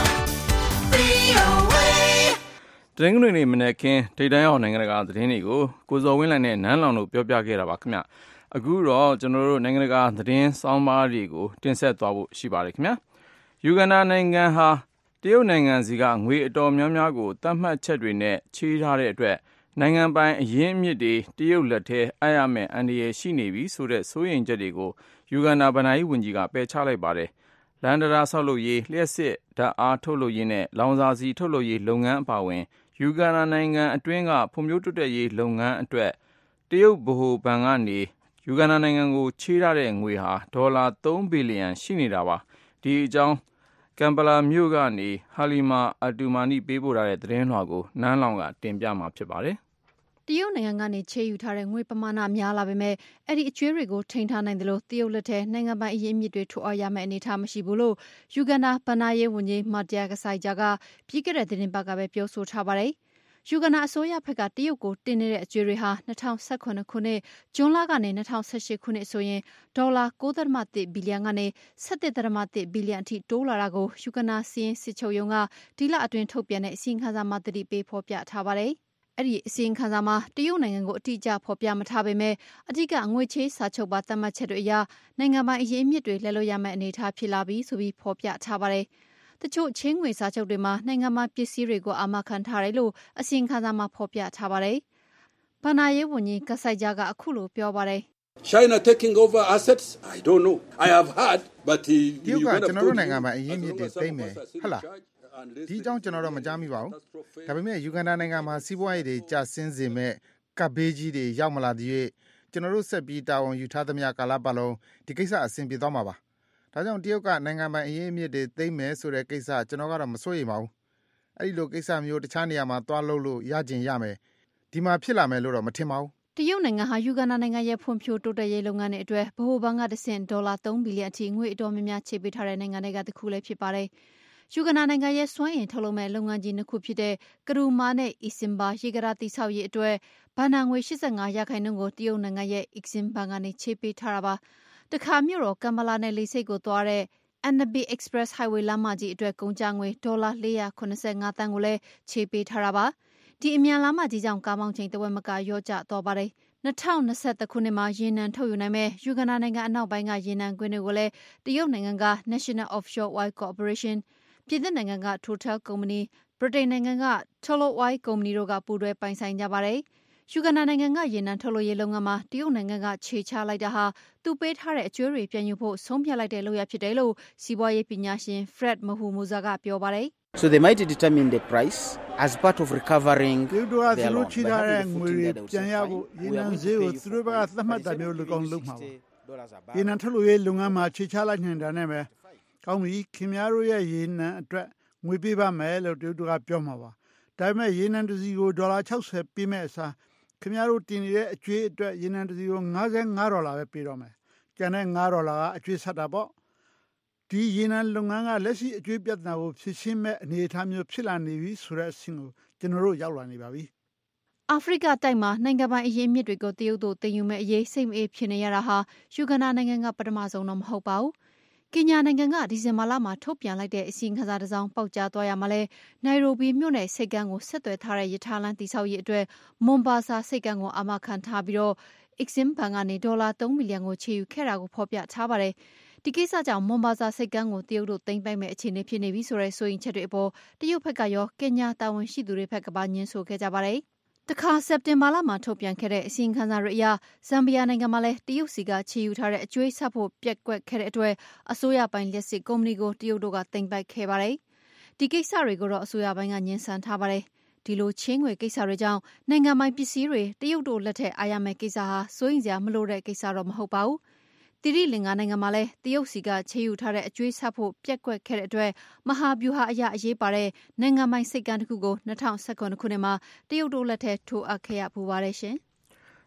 [SPEAKER 7] V O A
[SPEAKER 2] တနင်္ဂနွေနေ့မနေ့ကထိပ်တန်းအောင်နိုင်ငံတကာသတင်းတွေကိုကိုဇော်ဝင်းလိုင်နဲ့နန်းလောင်တို့ပြောပြခဲ့တာပါခင်ဗျ။အခုတော့ကျွန်တော်တို့နိုင်ငံတကာသတင်းစောင်းပါးတွေကိုတင်ဆက်သွားဖို့ရှိပါတယ်ခင်ဗျာ။ယူဂန်ဒါနိုင်ငံဟာတရုတ်နိုင်ငံစီကငွေအတော်များများကိုတတ်မှတ်ချက်တွေနဲ့ချေးထားတဲ့အတွက်နိုင်ငံပိုင်အရင်းအမြစ်တွေတရုတ်လက်ထဲအပ်ရမယ့်အန္တရာယ်ရှိနေပြီဆိုတဲ့စိုးရိမ်ချက်တွေကိုယူဂန်ဒါဗဏ္ဍာရေးဝန်ကြီးကပယ်ချလိုက်ပါတယ်။လန်ဒရာဆောက်လုပ်ရေးလျှက်စစ်ဓာတ်အားထုတ်လုပ်ရေးနဲ့လောင်စာဆီထုတ်လုပ်ရေးလုပ်ငန်းအပါအဝင်ယူဂန်ဒါနိုင်ငံအတွင်းကဖွံ့ဖြိုးတိုးတက်ရေးလုပ်ငန်းအတွက်တရုတ်ဗဟိုဘဏ်ကနေယူဂန်ဒါနိုင်ငံကိုချေးထားတဲ့ငွေဟာဒေါ်လာသုံးဘီလီယံရှိနေတာပါ။ဒီအကြောင်းကမ်ပလာမြို့ကနေဟာလီမာအတူမာနီပေးပို့ထားတဲ့သတင်းလွှာကိုနန်းလောင်ကတင်ပြမှာဖြစ်ပါတယ်
[SPEAKER 5] ။တရုတ်နိုင်ငံကနေချေးယူထားတဲ့ငွေပမာဏများလာပေမဲ့အဲ့ဒီအကျွေးတွေကိုထိန်းထားနိုင်တယ်လို့တရုတ်လက်ထဲနိုင်ငံပိုင်အရင်းအမြစ်တွေထုတ်အပ်ရမယ့်အနေအထားမရှိဘူးလို့ယူဂန်ဒါဗဏ္ဍာရေးဝန်ကြီးမာတျာကဆိုင်ဂျာကပြီးခဲ့တဲ့သတင်းပတ်ကပဲပြောဆိုထားပါတယ်။ယူဂန်ဒါအစိုးရဘက်ကတရုတ်ကိုတင်နေတဲ့အကျွေးတွေဟာ၂၀၁၇ခုနှစ်ဇွန်လကနေ၂၀၁၈ခုနှစ်ဆိုရင်ဒေါ်လာ ၉.၁ ဘီလီယံကနေ ၁၁.၁ ဘီလီယံအထိတိုးလာတာကိုယူဂန်ဒါစီးရင်စစ်ချုပ်ရုံးကဒီလအတွင်းထုတ်ပြန်တဲ့အစီရင်ခံစာမှာသတိပေးဖော်ပြထားပါတယ်။အဲ့ဒီအစီရင်ခံစာမှာတရုတ်နိုင်ငံကိုအတိအကျဖော်ပြမထားပေမဲ့အဓိကငွေချေးစာချုပ်ပါသတ်မှတ်ချက်တွေအရနိုင်ငံပိုင်အရင်းအမြစ်တွေလဲလို့ရမယ့်အနေအထားဖြစ်လာပြီဆိုပြီးဖော်ပြထားပါတယ်။တချို့ချင်းငွေစာချုပ်တွေမှာနိုင်ငံမှာပစ္စည်းတွေကိုအာမခံထားတယ်လို့အစီရင်ခံစာမှာဖော်ပြထားပါတယ်။ဗဏ္ဍာရေးဝန်ကြီးကဆိုင်ဂျာကအခုလိုပြောပါတယ်။
[SPEAKER 8] China taking over assets I don't know I have heard but
[SPEAKER 3] တရုတ်ကကျွန်တော်တို့နိုင်ငံမှာအရင်းအမြစ်တွေသိမ့်မယ်ဟုတ်လားဒီအကြောင်းကျွန်တော်တို့မကြားမိပါဘူးဒါပေမဲ့ယူဂန်ဒါနိုင်ငံမှာစီးပွားရေးတွေကျဆင်းစေမဲ့ကပ်ဘေးကြီးတွေရောက်မလာသေး၍ကျွန်တော်တို့ဆက်ပြီးတာဝန်ယူထားသမျှကာလပတ်လုံးဒီကိစ္စအဆင်ပြေသွားမှာပါဒါကြောင့်တရုတ်ကနိုင်ငံပိုင်အရင်းအမြစ်တွေသိမ့်မယ်ဆိုတဲ့ကိစ္စကျွန်တော်ကတော့မစိုးရိမ်ပါဘူးအဲ့ဒီလိုကိစ္စမျိုးတခြားနေရာမှာတွားလို့လို့ရကျင်ရမယ်ဒီမှာဖြစ်လာမယ်လို့တော့မထင်ပါဘူး
[SPEAKER 5] တရုတ်နိုင်ငံဟာယူဂန်ဒါနိုင်ငံရဲ့ဖွံ့ဖြိုးတိုးတက်ရေးလုပ်ငန်းတွေအတွက်ဗဟိုဘဏ်ကတဆင့်ဒေါ်လာသုံးဘီလီယံအထိငွေအတော်များများချေးပေးထားတဲ့နိုင်ငံတွေကတစ်ခုလည်းဖြစ်ပါတယ်။ယူဂန်ဒါနိုင်ငံရဲ့စွမ်းအင်ထုတ်လုပ်မဲ့လုပ်ငန်းကြီးနှစ်ခုဖြစ်တဲ့ကရူမာနဲ့အီစင်ဘာရေကရာတိဆောက်ရေးအတွက်ဘဏ္ဍာငွေ၈၅ရာခိုင်နှုန်းကိုတရုတ်နိုင်ငံရဲ့အီစင်ဘဏ်ကနေချေးပေးထားတာပါ။တခါမြို့တော်ကမ်မလာနဲ့လေဆိပ်ကိုသွားတဲ့ Annabi Express Highway လမ်းမကြီးအတွက်ကုန်ကျငွေဒေါ်လာ၄ရာ၇၅သန်းကိုလည်းချေးပေးထားတာပါ။ဒီအမြန်လမ်းမကြီးကြောင့်ကားမောင်းချိန်တဝက်မကရော့ကျသွားပါတယ်။၂၀၂၁ခုနှစ်မှာရေနံထုတ်ယူနိုင်မဲ့ယူဂန်ဒါနိုင်ငံအနောက်ပိုင်းကရေနံကွင်းတွေကိုလည်းတရုတ်နိုင်ငံက National Offshore Oil Corporation ပြင်သစ်နိုင်ငံက Total ကုမ္ပဏီဗြိတိန်နိုင်ငံက Tullow Oil ကုမ္ပဏီတို့ကပူးတွဲပိုင်ဆိုင်ကြပါတယ်။ယူဂန်ဒါနိုင်ငံကရေနံထုတ်လုပ်ရေးလုပ်ငန်းမှာတရုတ်နိုင်ငံကခြေချလိုက်တာဟာသူပေးထားတဲ့အကျွေးတွေပြန်ယူဖို့ဆုံးဖြတ်လိုက်တဲ့လုပ်ရဖြစ်တယ်လို့စီးပွားရေးပညာရှင် Fred Mahumuza ကပြောပါတယ်။
[SPEAKER 4] So they might determine the price as part of recovering
[SPEAKER 9] ဒီတော့သူတို့ချီထားတဲ့ငွေတွေပြန်ရဖို့ရေနံဈေးကိုသူတို့ဘက်ကသတ်မှတ်တာမျိုးလုပ်အောင်လုပ်မှာပါရေနံထုတ်လို့ရေးလုပ်ငန်းမှာချေချလိုက်နေတာနဲ့ပဲကောင်းပြီခင်ဗျားတို့ရဲ့ရေနံအတွက်ငွေပေးပါမယ်လို့သူတို့ကပြောမှာပါဒါပေမဲ့ရေနံတစ်စီကိုဒေါ်လာ၆၀ပေးမဲ့အစားခင်ဗျားတို့တင်နေတဲ့အကျွေးအတွက်ရေနံတစ်စီကို၅၅ဒေါ်လာပဲပေးတော့မယ်ကျန်တဲ့၅ဒေါ်လာကအကျွေးဆက်တာပေါ့ဒီရေနံလုပ်ငန်းကလက်ရှိအကျွေးပြဿနာကိုဖြေရှင်းမဲ့အနေအထားမျိုးဖြစ်လာနေပြီဆိုတဲ့အဆင့်ကိုကျွန်တော်တို့ရောက်လာနေပါပြီ
[SPEAKER 5] အာဖရိကတိုက်မှာနိုင်ငံပိုင်အရေးမြစ်တွေကိုတရုတ်တို့တင်ယူမဲ့အရေးစိတ်မအေးဖြစ်နေရတာဟာယူဂန်ဒါနိုင်ငံကပထမဆုံးတော့မဟုတ်ပါဘူးကင်ညာနိုင်ငံကဒီဇင်ဘာလမှာထုတ်ပြန်လိုက်တဲ့အစီရင်ခံစာတစ်စောင်ပေါက်ကြားသွားရမှာလဲနိုင်ရိုဘီမြို့နယ်စိတ်ကမ်းကိုဆက်သွယ်ထားတဲ့ရထားလမ်းတိစောက်ရေးအတွက်မွန်ဘာဆာစိတ်ကမ်းကိုအာမခံထားပြီးတော့ Exim Bank ကနေဒေါ်လာသုံးဘီလီယံကိုချေယူခဲ့တာကိုဖော်ပြထားပါတယ်ဒီကိစ္စကြောင့်မွန်ဘာဆာစိတ်ကမ်းကိုတရုတ်တို့သိမ်းပိုက်မဲ့အခြေအနေဖြစ်နေပြီဆိုတဲ့ဆိုရင်ချက်တွေအပေါ်တရုတ်ဘက်ကရောကင်ညာတာဝန်ရှိသူတွေဘက်ကပါညှင်းဆိုခဲ့ကြပါတယ်တခါစက်တင်ဘာလမှာထုတ်ပြန်ခဲ့တဲ့အစီရင်ခံစာတွေအရဇမ်ဘီယာနိုင်ငံမှာလည်းတရုတ်စီကချေယူထားတဲ့အကျွေးဆက်ဖို့ပြက်ကွက်ခဲ့တဲ့အတွက်အစိုးရပိုင်းလက်စစ်ကုမ္ပဏီကိုတရုတ်တို့ကသိမ်းပိုက်ခဲ့ပါတယ်ဒီကိစ္စတွေကိုတော့အစိုးရပိုင်းကညှင်းဆန်ထားပါတယ်ဒီလိုချင်းငွေကိစ္စတွေကြောင့်နိုင်ငံပိုင်ပစ္စည်းတွေတရုတ်တို့လက်ထက်အားရမယ့်ကိစ္စဟာစိုးရိမ်စရာမလိုတဲ့ကိစ္စတော့မဟုတ်ပါဘူးတိရိလင်္ကာနိုင်ငံမှာလည်းတရုတ်စီကချေယူထားတဲ့အကျွေးဆက်ဖို့ပြက်ကွက်ခဲ့တဲ့အတွက်မဟာဗျူဟာအရအရေးပါတဲ့နိုင်ငံပိုင်စိတ်ကမ်းတစ်ခုကို၂၀၁၇ခုနှစ်မှာတရုတ်တို့လက်ထက်ထိုးအပ်ခဲ့ရပူပါတယ်ရှင်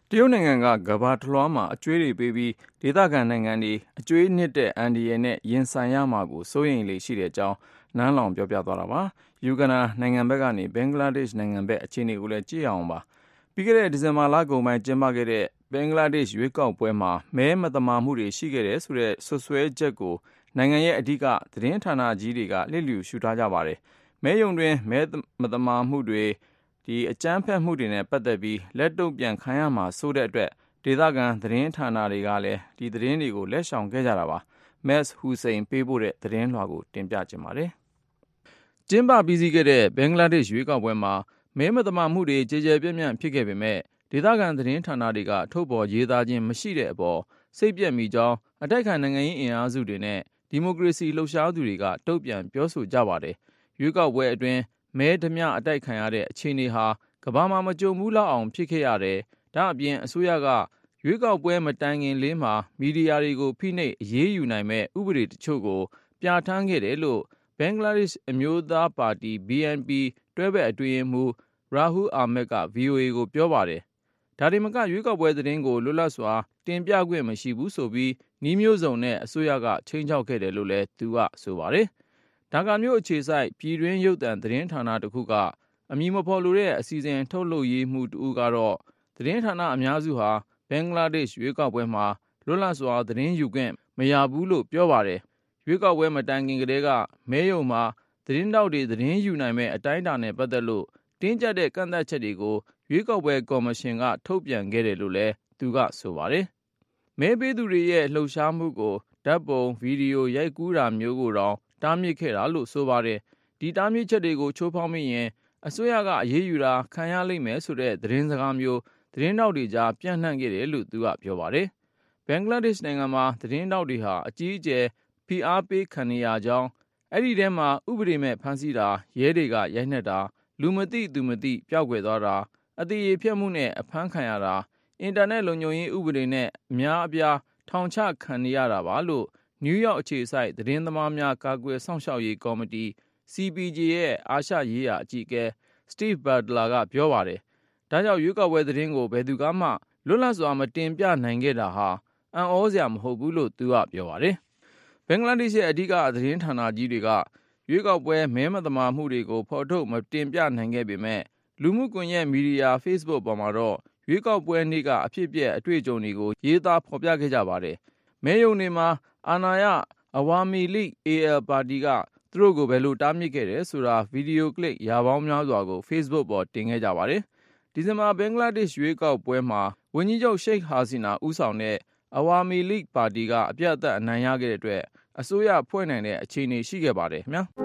[SPEAKER 2] တရုတ်နိုင်ငံကကမ္ဘာတစ်လွှားမှာအကျွေးတွေပေးပြီးဒေသခံနိုင်ငံတွေအကျွေးနှစ်တဲ့အန်ဒီရယ်နဲ့ရင်ဆိုင်ရမှာကိုစိုးရိမ်လေရှိတဲ့အကြောင်းနန်းလောင်ပြောပြသွားတာပါ။ယူဂန္ဓာနိုင်ငံဘက်ကနေဘင်္ဂလားဒေ့ရှ်နိုင်ငံဘက်အခြေအနေကိုလည်းကြည့်အောင်ပါ။ပြီးခဲ့တဲ့ဒီဇင်ဘာလကုန်ပိုင်းကျင်းပခဲ့တဲ့ဘင်္ဂလားဒေ့ရှ်ရွေးကောက်ပွဲမှာမဲမသမာမှုတွေရှိခဲ့တယ်ဆိုတဲ့ဆွဆွဲချက်ကိုနိုင်ငံရဲ့အဓိကသတင်းဌာနကြီးတွေကလျစ်လျူရှုထားကြပါတယ်။မဲယုံတွင်မဲမသမာမှုတွေဒီအကြမ်းဖက်မှုတွေနဲ့ပတ်သက်ပြီးလက်တုံ့ပြန်ခံရမှာဆိုတဲ့အတွက်ဒေသခံသတင်းဌာနတွေကလည်းဒီသတင်းတွေကိုလက်ဆောင်ခဲ့ကြတာပါ။မက်ဟူစိန်ပေးပို့တဲ့သတင်းလွှာကိုတင်ပြခြင်းပါတယ်။ကျင်းပပြီးစီးခဲ့တဲ့ဘင်္ဂလားဒေ့ရှ်ရွေးကောက်ပွဲမှာမဲမသမာမှုတွေကြေကြေပြန့်ပြန့်ဖြစ်ခဲ့ပေမဲ့ဒေသခံသတင်းဌာနတွေကထုတ်ပေါ်ရေးသားခြင်းမရှိတဲ့အပေါ်စိတ်ပြက်မိကြောင်းအတိုက်ခံနိုင်ငံရေးအင်အားစုတွေနဲ့ဒီမိုကရေစီလှုပ်ရှားသူတွေကတုံ့ပြန်ပြောဆိုကြပါတယ်။ရွေးကောက်ပွဲအတွင်းမဲဓမြအတိုက်ခံရတဲ့အခြေအနေဟာကမ္ဘာမှာမကြုံဘူးလောက်အောင်ဖြစ်ခဲ့ရတယ်။ဒါအပြင်အစိုးရကရွေးကောက်ပွဲမတိုင်ခင်လေးမှာမီဒီယာတွေကိုဖိနှိပ်အရေးယူနိုင်မဲ့ဥပဒေတချို့ကိုပြဋ္ဌာန်းခဲ့တယ်လို့ဘင်္ဂလားဒေ့ရှ်အမျိုးသားပါတီ ဘီ အန် ပီ တွဲဘက်အတွင်းရေးမှူးရာဟူအာမက်က ဗီအိုအေ ကိုပြောပါတယ်။ဒါတင်မကရွေးကောက်ပွဲသတင်းကိုလွတ်လပ်စွာတင်ပြခွင့်မရှိဘူးဆိုပြီးနှီးမျိုးစုံနဲ့အစိုးရကချိန်ချောက်ခဲ့တယ်လို့လည်းသူကဆိုပါတယ်။ဒါကာမြို့အခြေစိုက်ပြည်တွင်းရုပ်သံသတင်းဌာနတစ်ခုကအမည်မဖော်လိုတဲ့အစီအစဉ်ထုတ်လုပ်ရေးမှုတူကတော့သတင်းဌာနအများစုဟာဘင်္ဂလားဒေ့ရှ်ရွေးကောက်ပွဲမှာလွတ်လပ်စွာသတင်းယူခွင့်မရဘူးလို့ပြောပါတယ်။ရွေးကောက်ပွဲမတိုင်ခင်ကတည်းကမဲယုံမှာသတင်းတောက်တွေသတင်းယူနိုင်မဲ့အတိုင်းအတာနဲ့ပတ်သက်လို့တင်းကျပ်တဲ့ကန့်သတ်ချက်တွေကိုရွေးကောက်ပွဲကော်မရှင်ကထုတ်ပြန်ခဲ့တယ်လို့လည်းသူကဆိုပါတယ်။မဲပေးသူတွေရဲ့လှုပ်ရှားမှုကိုဓာတ်ပုံဗီဒီယိုရိုက်ကူးတာမျိုးကိုတောင်တားမြစ်ခဲ့တာလို့ဆိုပါတယ်။ဒီတားမြစ်ချက်တွေကိုချိုးဖောက်မိရင်အစိုးရကအရေးယူတာခံရလိမ့်မယ်ဆိုတဲ့သတင်းစကားမျိုးသတင်းတောက်တွေကြားပြန့်နှံ့ခဲ့တယ်လို့သူကပြောပါတယ်။ဘင်္ဂလားဒေ့ရှ်နိုင်ငံမှာသတင်းတောက်တွေဟာအကြီးအကျယ်ဖိအားပေးခံနေရကြောင်းအဲ့ဒီထဲမှာဥပဒေမဲ့ဖမ်းဆီးတာရဲတွေကရိုက်နှက်တာလူမသိသူမသိပျောက်ကွယ်သွားတာအသေးရေဖြတ်မှုနဲ့အဖမ်းခံရတာအင်တာနက်လုံခြုံရေးဥပဒေနဲ့အများအပြားထောင်ချခံနေရတာပါလို့နယူးယောက်အခြေစိုက်သတင်းသမားများကာကွယ်စောင့်ရှောက်ရေးကော်မတီ စီ ပီ ဂျေ ရဲ့အာရှရေးရာအကြီးအကဲ Steve Butler ကပြောပါတယ်။ဒါကြောင့်ရွေးကောက်ပွဲသတင်းကိုဘယ်သူကမှလွတ်လပ်စွာမတင်ပြနိုင်ခဲ့တာဟာအံ့ဩစရာမဟုတ်ဘူးလို့သူကပြောပါတယ်။ဘင်္ဂလားဒေ့ရှ်ရဲ့အဓိကသတင်းဌာနကြီးတွေကရွေးကောက်ပွဲမဲမသမာမှုတွေကိုဖော်ထုတ်မတင်ပြနိုင်ခဲ့ပေမဲ့လူမှုကွန်ရက်မီဒီယာ Facebook ပေါ်မှာတော့ရွေးကောက်ပွဲနေ့ကအဖြစ်အပျက်အတွေ့အကြုံတွေကိုရေးသားဖော်ပြခဲ့ကြပါတယ်။မဲယုံတွေမှာအာဏာရအဝါမီလိ အေ အယ် ပါတီကသူတို့ကိုဘယ်လိုတားမြစ်ခဲ့တယ်ဆိုတာဗီဒီယိုကလစ်ရာပေါင်းများစွာကို Facebook ပေါ်တင်ခဲ့ကြပါတယ်။ဒီဇင်ဘာဘင်္ဂလားဒေ့ရှ်ရွေးကောက်ပွဲမှာဝန်ကြီးချုပ်ရှိတ်ဟာစီနာဦးဆောင်တဲ့အဝါမီလိပါတီကအပြတ်အသတ်အနိုင်ရခဲ့တဲ့အတွက်အစိုးရဖွဲ့နိုင်တဲ့အခြေအနေရှိခဲ့ပါတယ်ခင်ဗျာ။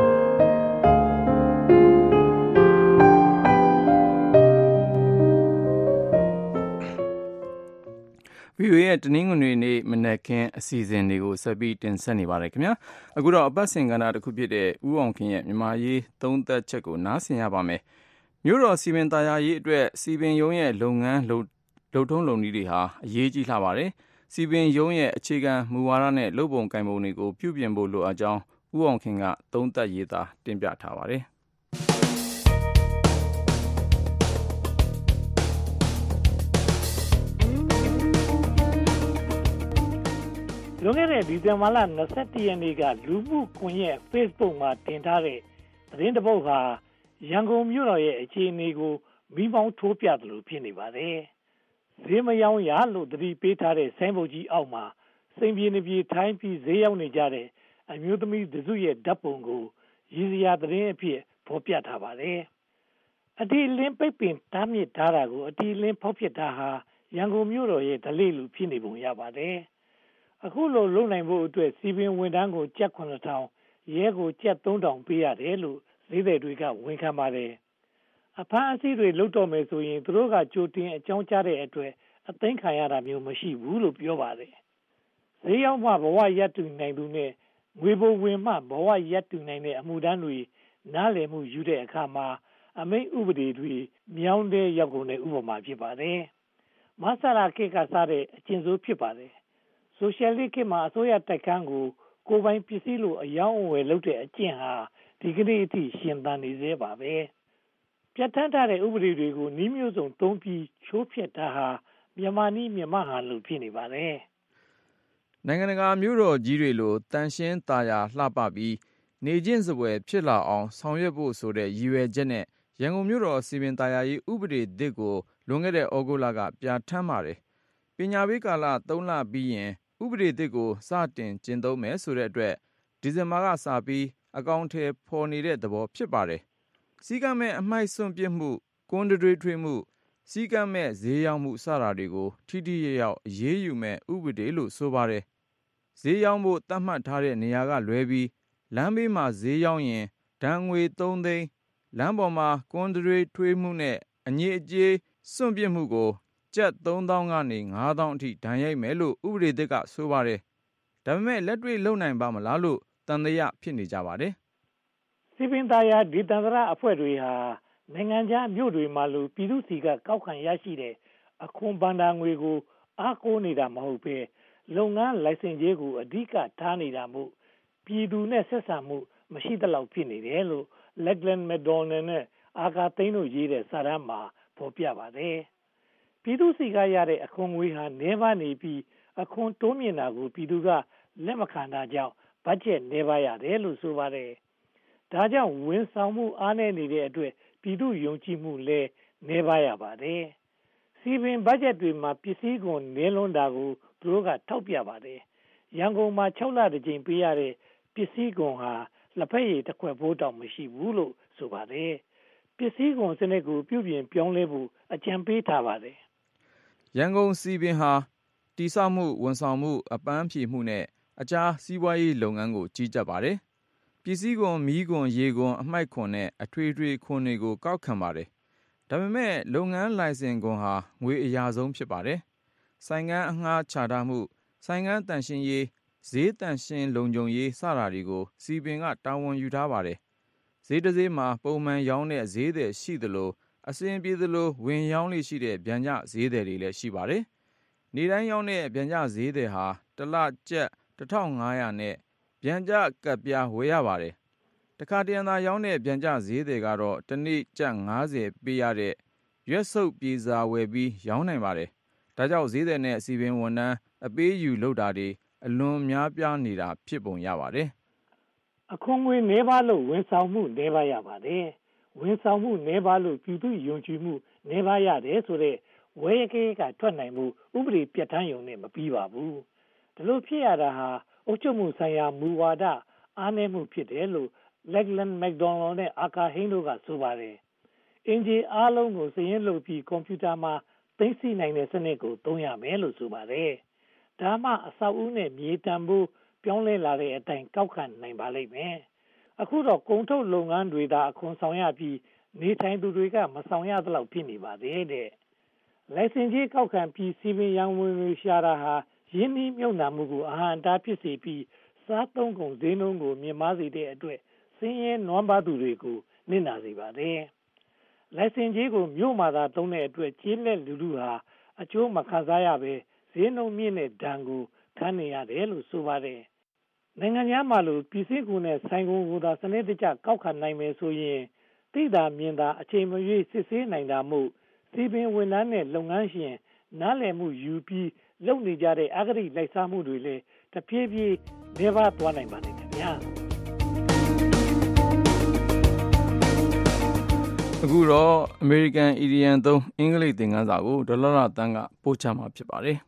[SPEAKER 2] ဗီအိုအေရဲ့တနင်္ဂနွေနေ့မနက်ခင်းအစီအစဉ်တွေကိုဆက်ပြီးတင်ဆက်နေပါတယ်ခင်ဗျာအခုတော့အပတ်စဉ်ကဏ္ဍတစ်ခုဖြစ်တဲ့ဦးအောင်ခင်ရဲ့မြန်မာရေးသုံးသပ်ချက်ကိုနားဆင်ရပါမယ်မြို့တော်စီမံသားယာရေးအတွက်စီပင်ရုံးရဲ့လုပ်ငန်းလုပ်ထုံးလုပ်နည်းတွေဟာအရေးကြီးလာပါတယ်စီပင်ရုံးရဲ့အခြေခံမူဝါဒနဲ့လုပ်ပုံကိုင်ပုံတွေကိုပြုပြင်ဖို့လိုအပ်ကြောင်းဦးအောင်ခင်ကသုံးသပ်ရေးသားတင်ပြထားပါတယ်
[SPEAKER 10] လွန်ခဲ့တဲ့ဒီဇင်ဘာလ၂၁ရက်နေ့ကလူမှုကွန်ရက် Facebook မှာတင်ထားတဲ့သတင်းတစ်ပုဒ်ဟာရန်ကုန်မြို့တော်ရဲ့အခြေအနေကိုမိမောင်းထိုးပြသလိုဖြစ်နေပါတယ်။ဈေးမရောင်းရလို့တတိပေးထားတဲ့ဆိုင်းဘုတ်ကြီးအောက်မှာစိန်ပြေနေပြေထိုင်းပြီးဈေးရောက်နေကြတဲ့အမျိုးသမီးတစုရဲ့ဓာတ်ပုံကိုရည်စရာသတင်းအဖြစ်ဖော်ပြထားပါတယ်။အတီလင်းပိတ်ပင်တားမြစ်ထားတာကိုအတီလင်းဖောက်ပြတာဟာရန်ကုန်မြို့တော်ရဲ့ဓလေ့လူဖြစ်နေပုံရပါတယ်။အခုလိုလုံနိုင်ဖို့အတွက်စီပင်ဝန်ထမ်းကိုကျပ်ခုနှစ်ထောင်ရဲကိုကျပ်သုံးထောင်ပေးရတယ်လို့ဈေးသည်တွေကဝန်ခံပါတယ်အဖမ်းအဆီးတွေလုပ်တော့မယ်ဆိုရင်သူတို့ကကြိုတင်အကြောင်းကြားတဲ့အတွက်အသိမ်းခံရတာမျိုးမရှိဘူးလို့ပြောပါတယ်ဈေးရောက်မှဘဝရပ်တည်နိုင်သူနဲ့ငွေပိုဝင်မှဘဝရပ်တည်နိုင်တဲ့အမှုတန်းတွေနားလည်မှုယူတဲ့အခါမှာအမိန့်ဥပဒေတွေမြောင်းတဲ့ရောက်ကုန်တဲ့ဥပမာဖြစ်ပါတယ်မဆလာခေတ်ကစားတဲ့အကျဉ်းစိုးဖြစ်ပါတယ်ဆိုရှယ်လစ်ခေတ်မှာအစိုးရတိုက်ခန်းကိုကိုယ်ပိုင်ပစ္စည်းလိုအယောင်းအဝယ်လုပ်တဲ့အကျင့်ဟာဒီကနေ့အထိရှင်သန်နေသေးပါပဲပြဋ္ဌာန်းထားတဲ့ဥပဒေတွေကိုနှီးမျိုးစုံသုံးပြီးချိုးဖျက်တာဟာမြန်မာနည်းမြန်မာဟန်လို့ဖြစ်နေပါတယ်
[SPEAKER 2] ။နိုင်ငံတကာမြို့တော်ကြီးတွေလိုတန်ရှင်းသာယာလှပပြီးနေချင်းစပွဲဖြစ်လာအောင်ဆောင်ရွက်ဖို့ဆိုတဲ့ရည်ရွယ်ချက်နဲ့ရန်ကုန်မြို့တော်စီပင်သာယာရေးဥပဒေသစ်ကိုလွန်ခဲ့တဲ့ဩဂုတ်လကပြဋ္ဌာန်းပါတယ်။ပညာပေးကာလသုံးလပြီးရင်ဥပဒေသစ်ကိုစတင်ကျင့်သုံးမယ်ဆိုတဲ့အတွက်ဒီဇင်ဘာကစပြီးအကောင့်ထဲပေါ်နေတဲ့သဘောဖြစ်ပါတယ်။စီကံမဲ့အမိုက်စွန့်ပစ်မှုကွန်ဒတွေထွေးမှုစီကံမဲ့ဈေးရောက်မှုစတာတွေကိုထိထိရရောက်အရေးယူမဲ့ဥပဒေလို့ဆိုပါတယ်။ဈေးရောက်ဖို့သတ်မှတ်ထားတဲ့နေရာကလွဲပြီးလမ်းဘေးမှာဈေးရောက်ရင်ဒဏ်ငွေသုံးသိန်းလမ်းပေါ်မှာကွန်ဒတွေထွေးမှုနဲ့အငြိအကျေးစွန့်ပစ်မှုကိုကျပ်သုံးသောင်းကနေငါးသောင်းအထိဒဏ်ရိုက်မယ်လို့ဥပဒေသစ်ကဆိုပါတယ်။ဒါပေမဲ့လက်တွေ့လုပ်နိုင်ပါမလားလို့တန်တရားဖြစ်နေကြပါတယ်
[SPEAKER 10] ။စီပင်သားယာဒီတန္တရအဖွဲ့တွေဟာနိုင်ငံခြားမြို့တွေမှာလို့ပြည်သူစီကကောက်ခံရရှိတဲ့အခွန်ဘဏ္ဍာငွေကိုအားကိုးနေတာမဟုတ်ပဲလုပ်ငန်းလိုင်စင်ကြေးကိုအဓိကထားနေတာမို့ပြည်သူနဲ့ဆက်ဆံမှုမရှိသလောက်ဖြစ်နေတယ်လို့ Lachlan McDonald နဲ့အာကာသိန်းတို့ရေးတဲ့စာတမ်းမှာဖော်ပြပါတယ်။ပြည်သူစီကရတဲ့အခွန်ငွေဟာနည်းပါးနေပြီးအခွန်တိုးမြင့်တာကိုပြည်သူကလက်မခံတာကြောင့်ဘတ်ဂျက်နည်းပါးရတယ်လို့ဆိုပါတယ်။ဒါကြောင့်ဝန်ဆောင်မှုအားနည်းနေတဲ့အတွက်ပြည်သူယုံကြည်မှုလည်းနည်းပါးရပါတယ်။စီပင်ဘတ်ဂျက်တွေမှာပစ္စည်းကုန်နည်းလွန်းတာကိုသူတို့ကထောက်ပြပါတယ်။ရန်ကုန်မှာ၆လတစ်ကြိမ်ပေးရတဲ့ပစ္စည်းကုန်ဟာလက်ဖက်ရည်တစ်ခွက်ဘိုးတောင်မရှိဘူးလို့ဆိုပါတယ်။ပစ္စည်းကုန်စနစ်ကိုပြုပြင်ပြောင်းလဲဖို့အကြံပေးထားပါတယ်
[SPEAKER 2] ။ရန်ကုန်စီပင်ဟာတိဆောက်မှုဝန်ဆောင်မှုအပန်းဖြေမှုနဲ့အခြားစီးပွားရေးလုပ်ငန်းကိုကြီးကြပ်ပါတယ်။ပစ္စည်းကုန်မီးကုန်ရေကုန်အမှိုက်ခွန်နဲ့အထွေထွေခွန်တွေကိုကောက်ခံပါတယ်။ဒါပေမဲ့လုပ်ငန်းလိုင်စင်ခွန်ဟာငွေအရာဆုံးဖြစ်ပါတယ်။ဆိုင်ငန်းအငှားချထားမှုဆိုင်ငန်းတန်ရှင်းရေးဈေးတန်ရှင်းလုံခြုံရေးစတာတွေကိုစီပင်ကတာဝန်ယူထားပါတယ်။ဈေးတစ်ဈေးမှာပုံမှန်ရောင်းတဲ့ဈေးသည်ရှိသလိုအစင်ပြေသလိုဝင်ရောင်းလေးရှိတဲ့ဗျံကျဈေးသည်တွေလည်းရှိပါတယ်။နေတိုင်းရောင်းတဲ့ဗျံကျဈေးသည်ဟာတစ်လကျပ်တစ်ထောင်ငါးရာနဲ့ဗျံကျကပ်ပြားဝယ်ရပါတယ်။တခါတရံသာရောင်းတဲ့ဗျံကျဈေးသည်ကတော့တစ်နေ့ကျပ်ငါးဆယ်ပေးရတဲ့ရွက်ဆုပ်ပြေစာဝယ်ပြီးရောင်းနိုင်ပါတယ်။ဒါကြောင့်ဈေးသည်နဲ့စီပင်ဝန်ထမ်းအပေးယူလုပ်တာတွေအလွန်များပြားနေတာဖြစ်ပုံရပါတယ်
[SPEAKER 10] ။အခွန်ငွေနည်းပါးလို့ဝန်ဆောင်မှုနည်းပါးရပါတယ်။ဝန်ဆောင်မှုနည်းပါးလို့ပြည်သူယုံကြည်မှုနည်းပါးရတယ်ဆိုတဲ့ဝဲကဲကထွက်နိုင်မှုဥပဒေပြဋ္ဌာန်းရုံနဲ့မပြီးပါဘူး။ဒီလိုဖြစ်ရတာဟာအုပ်ချုပ်မှုဆိုင်ရာမူဝါဒအားနည်းမှုဖြစ်တယ်လို့ Lachlan McDonald နဲ့အာကာဟိန်းတို့ကဆိုပါတယ်။အင်ဂျီအားလုံးကိုစာရင်းလုပ်ပြီးကွန်ပျူတာမှာသိသိနိုင်တဲ့စနစ်ကိုသုံးရမယ်လို့ဆိုပါတယ်။ဒါမှအဆောက်အဦနဲ့မြေတံဖို့ပြောင်းလဲလာတဲ့အတိုင်းကောက်ခံနိုင်ပါလိမ့်မယ်။အခုတော့ကုန်ထုတ်လုပ်ငန်းတွေသာအခွန်ဆောင်ရပြီးနေထိုင်သူတွေကမဆောင်ရသလောက်ဖြစ်နေပါသေးတဲ့။လိုင်စင်ကြီးကောက်ခံပြီးစီမံရန်ဝင်တွေရှာတာဟာရင်းနှီးမြုပ်နှံမှုကိုအဟန့်အတားဖြစ်စေပြီးစားသုံးကုန်ဈေးနှုန်းကိုမြင့်မားစေတဲ့အတွက်ဆင်းရဲနွမ်းပါးသူတွေကိုနစ်နာစေပါတယ်။လိုင်စင်ကြီးကိုမြို့မှာသာသုံးတဲ့အတွက်ကျေးလက်လူထုဟာအကျိုးမခံစားရပဲဈေးနှုန်းမြင့်တဲ့ဒဏ်ကိုခံနေရတယ်လို့ဆိုပါတယ်။နိုင်ငံခြားမှာလို့ပြည်စည်းကူနဲ့ဆိုင်ကုန်ကိုသာစနစ်တကျကောက်ခံနိုင်မယ်ဆိုရင်သိတာမြင်တာအချိန်မရွေးစစ်ဆေးနိုင်တာမို့စီပင်ဝန်ထမ်းနဲ့လုပ်ငန်းရှင်နားလည်မှုယူပြီးလုပ်နေကြတဲ့အဂတိလိုက်စားမှုတွေလည်းတဖြည်းဖြည်းနေပါသွားနိုင်ပါလိမ့်မယ်ဗျာ
[SPEAKER 2] အခုတော့ American Idiom သုံးအင်္ဂလိပ်သင်ခန်းစာကိုဒေါ်လာတန်းကပို့ချမှာဖြစ်ပါတယ်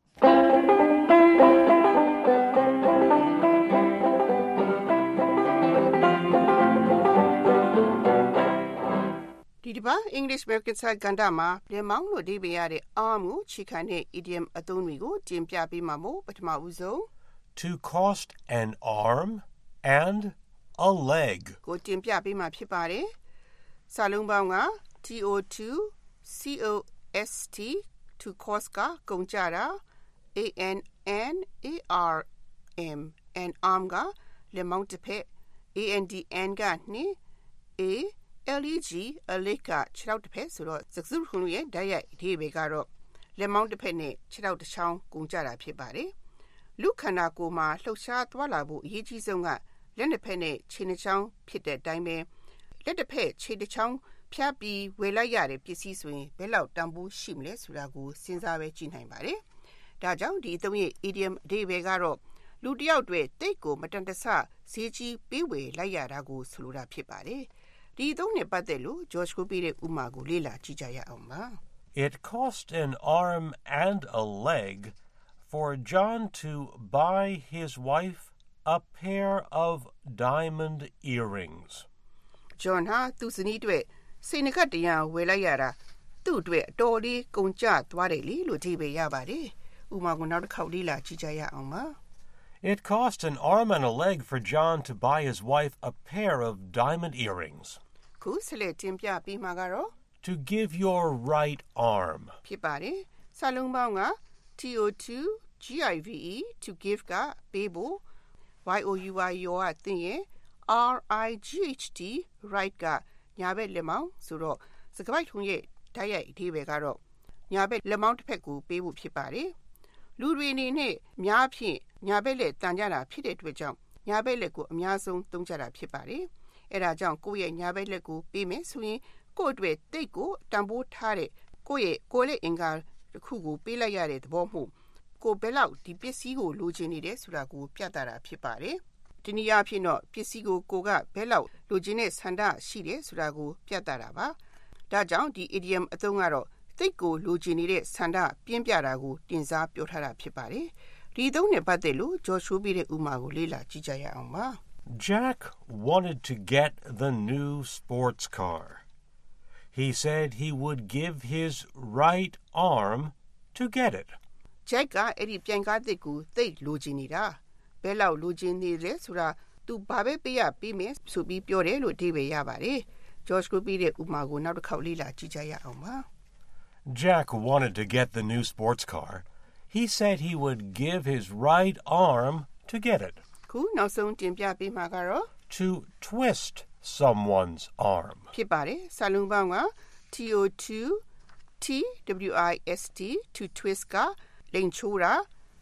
[SPEAKER 11] ဒီတစ်ပတ် English American စာကဏ္ဍမှာလက်မောင်းလို့အဓိပ္ပာယ်ရတဲ့ arm ကိုခြေခံတဲ့ idiom အသုံးတွေကိုတင်ပြပေးမှာမို့ပထမဦးဆုံး
[SPEAKER 12] To cost an arm and a leg
[SPEAKER 11] ကိုတင်ပြပေးမှာဖြစ်ပါတယ်။စာလုံးပေါင်းက T O two C O S T to cost ကကုန်ကြတာ A N N A R M and arm ကလက်မောင်းတစ်ဖက် A N D N ကနှင်း A L E G အလက်ကခြေထောက်တစ်ဖက်ဆိုတော့စကားစုခုလုံးရဲ့ဓာတ်ရိုက်အဓိပ္ပာယ်ကတော့လက်မောင်းတစ်ဖက်နဲ့ခြေထောက်တစ်ချောင်းကုန်ကြတာဖြစ်ပါတယ်။လူခန္ဓာကိုယ်မှာလှုပ်ရှားသွားလာဖို့အရေးကြီးဆုံးကလက်နှစ်ဖက်နဲ့ခြေနှစ်ချောင်းဖြစ်တဲ့အတိုင်းပဲလက်တစ်ဖက်ခြေတစ်ချောင်းဖြတ်ပြီးဝယ်လိုက်ရတဲ့ပစ္စည်းဆိုရင်ဘယ်လောက်တန်ဖိုးရှိမလဲဆိုတာကိုစဉ်းစားပဲကြည့်နိုင်ပါတယ်။ဒါကြောင့်ဒီအသုံးရဲ့ idiom အဓိပ္ပာယ်ကတော့လူတစ်ယောက်တွေတိတ်ကိုမတန်တဆဈေးကြီးပေးဝယ်လိုက်ရတာကိုဆိုလိုတာဖြစ်ပါတယ်။ဒီအသုံးနဲ့ပတ်သက်လို့ George ကိုပြတဲ့ဥမာကိုလေ့လာကြည့်ကြရအောင်ပါ။
[SPEAKER 12] It cost an arm and a leg for John to buy his wife a pair of diamond earrings.
[SPEAKER 11] John ဟာသူ့ဇနီးအတွက်စိတ်နှကပ်တရားဝယ်လိုက်ရတာသူ့အတွက်အတော်လေးကုန်ကျသွားတယ်လေလို့အဓိပ္ပာယ်ရပါတယ်။ဥပမာကိုနောက်တစ်ခေါက်လေ့လာကြည့်ကြရအောင်ပါ။
[SPEAKER 12] It cost an arm and a leg for John to buy his wife a pair of diamond earrings.
[SPEAKER 11] ခုဆက်လက်တင်ပြပြီးမှာကတော့
[SPEAKER 12] To give your right arm.
[SPEAKER 11] ဖြစ်ပါတယ်။စာလုံးပေါင်းက to give to give ကပေးဖို့ your ကသင်ရဲ့ right right ကညာဘက်လက်မောင်းဆိုတော့စကားပိုက်ထုံးရဲ့ဓာတ်ရိုက်အဓိပ္ပာယ်ကတော့ညာဘက်လက်မောင်းတစ်ဖက်ကိုပေးဖို့ဖြစ်ပါတယ်။လူတွေအနေနဲ့များဖြင့်ညာဘက်လက်တန်ကြတာဖြစ်တဲ့အတွက်ကြောင့်ညာဘက်လက်ကိုအများဆုံးသုံးကြတာဖြစ်ပါတယ်။အဲဒါကြောင့်ကိုယ့်ရဲ့ညာဘက်လက်ကိုပေးမယ်ဆိုရင်ကိုယ့်အတွက်တိတ်ကိုတန်ဖိုးထားတဲ့ကိုယ့်ရဲ့ကိုယ်လက်အင်္ဂါတစ်ခုကိုပေးလိုက်ရတဲ့သဘောမို့ကိုယ်ဘယ်လောက်ဒီပစ္စည်းကိုလိုချင်နေတယ်ဆိုတာကိုပြသတာဖြစ်ပါတယ်။ဒီနည်းအားဖြင့်တော့ပစ္စည်းကိုကိုကဘယ်လောက်လိုချင်တဲ့ဆန္ဒရှိတယ်ဆိုတာကိုပြသတာပါ။ဒါကြောင့်ဒီ idiom အသုံးကတော့တိတ်ကိုလိုချင်နေတဲ့ဆန္ဒပြင်းပြတာကိုတင်စားပြောထားတာဖြစ်ပါတယ်။ဒီသုံးနဲ့ပတ်သက်လို့ George ဆိုပြီးတဲ့ဥမာကိုလေ့လာကြည့်ကြရအောင်ပါ။
[SPEAKER 12] Jack wanted to get the new sports car. He said he would give his right arm to get it.
[SPEAKER 11] Jack ကအဲ့ဒီပြန်ကားတစ်ကိုသိလိုချင်နေတာဘယ်လောက်လိုချင်နေလဲဆိုတာသူဘာပဲပေးရပေးမယ်ဆိုပြီးပြောတယ်လို့အဓိပ္ပာယ်ရပါတယ်။ George ကိုပြီးတဲ့ဥမာကိုနောက်တစ်ခေါက်လေ့လာကြည့်ကြရအောင်ပါ။
[SPEAKER 12] Jack wanted to get the new sports car. He said he would give his right arm to get it.
[SPEAKER 11] ခုနောက်ဆုံးတင်ပြပေးမှာကတော့
[SPEAKER 12] To twist someone's arm.
[SPEAKER 11] ဖြစ်ပါတယ်။စာလုံးပေါင်းက to twist to twist ကလိန်ချိုးတာ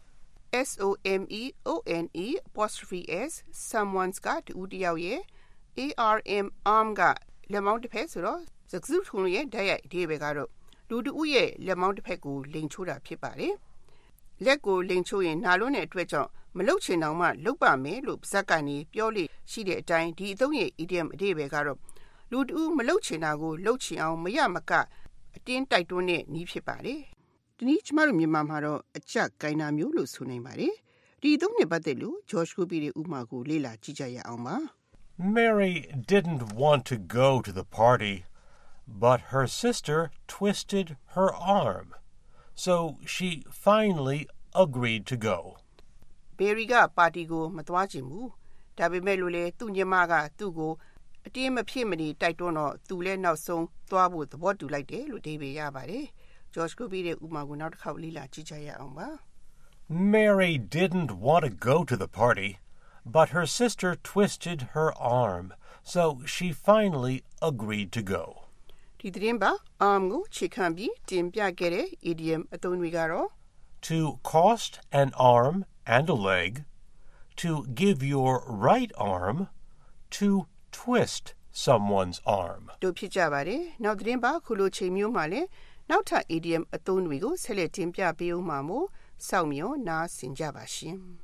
[SPEAKER 11] somone apostrophe s someone's ကတူတယောက်ရဲ့ arm arm ကလက်မောင်းတစ်ဖက်ဆိုတော့စကားစုထုံးရဲ့ဓာတ်ရိုက်အဓိပ္ပာယ်ကတော့လူတဦးရဲ့လက်မောင်းတစ်ဖက်ကိုလိန်ချိုးတာဖြစ်ပါတယ်။လက်ကိုလိန်ချိုးရင်နာလွန်းတဲ့အတွက်ကြောင့်မလုတ်ချင်တော့မှလုတ်ပါမယ်လို့ပါဇက်ကနေပြောလေရှိတဲ့အတိုင်းဒီအသုံးရဲ့ idiom အဓိပ္ပာယ်ကတော့လူတဦးမလုတ်ချင်တာကိုလုတ်ချင်အောင်မရမကအတင်းတိုက်တွန်းတဲ့နည်းဖြစ်ပါတယ်။ဒီနေ့ကျမတို့မြန်မာမှာတော့အချက်ကိုင်းနာမျိုးလို့ဆိုနိုင်ပါတယ်။ဒီအသုံးနဲ့ပတ်သက်လို့ George ကိုပြီးတဲ့ဥမာကိုလေ့လာကြည့်ကြရအောင်ပါ။
[SPEAKER 12] Mary didn't want to go to the party, but her sister twisted her arm. So she finally agreed to go.
[SPEAKER 11] Mary ကပါတီကိုမသွားချင်ဘူး။ဒါပေမဲ့လို့လေသူ့ညီမကသူ့ကိုအတင်းမဖြစ်မနေတိုက်တွန်းတော့သူလည်းနောက်ဆုံးသွားဖို့သဘောတူလိုက်တယ်လို့အဓိပ္ပာယ်ရပါတယ်။ George ကိုပြီးတဲ့ဥမာကိုနောက်တစ်ခေါက်လေ့လာကြည့်ကြရအောင်ပါ။
[SPEAKER 12] Mary didn't want to go to the party, but her sister twisted her arm, so she finally agreed to go.
[SPEAKER 11] ဒီသတင်းပါ arm ကိုခြေခံပြီးတင်ပြခဲ့တဲ့ idiom အသုံးတွေကတော့
[SPEAKER 12] To cost an arm and a leg, to give your right arm, to twist someone's arm.
[SPEAKER 11] တို့ဖြစ်ကြပါတယ်။နောက်သတင်းပါခုလိုချိန်မျိုးမှာလည်းနောက်ထပ် idiom အသုံးတွေကိုဆက်လက်တင်ပြပေးဦးမှာမို့စောင့်မျှော်နားဆင်ကြပါရှင်။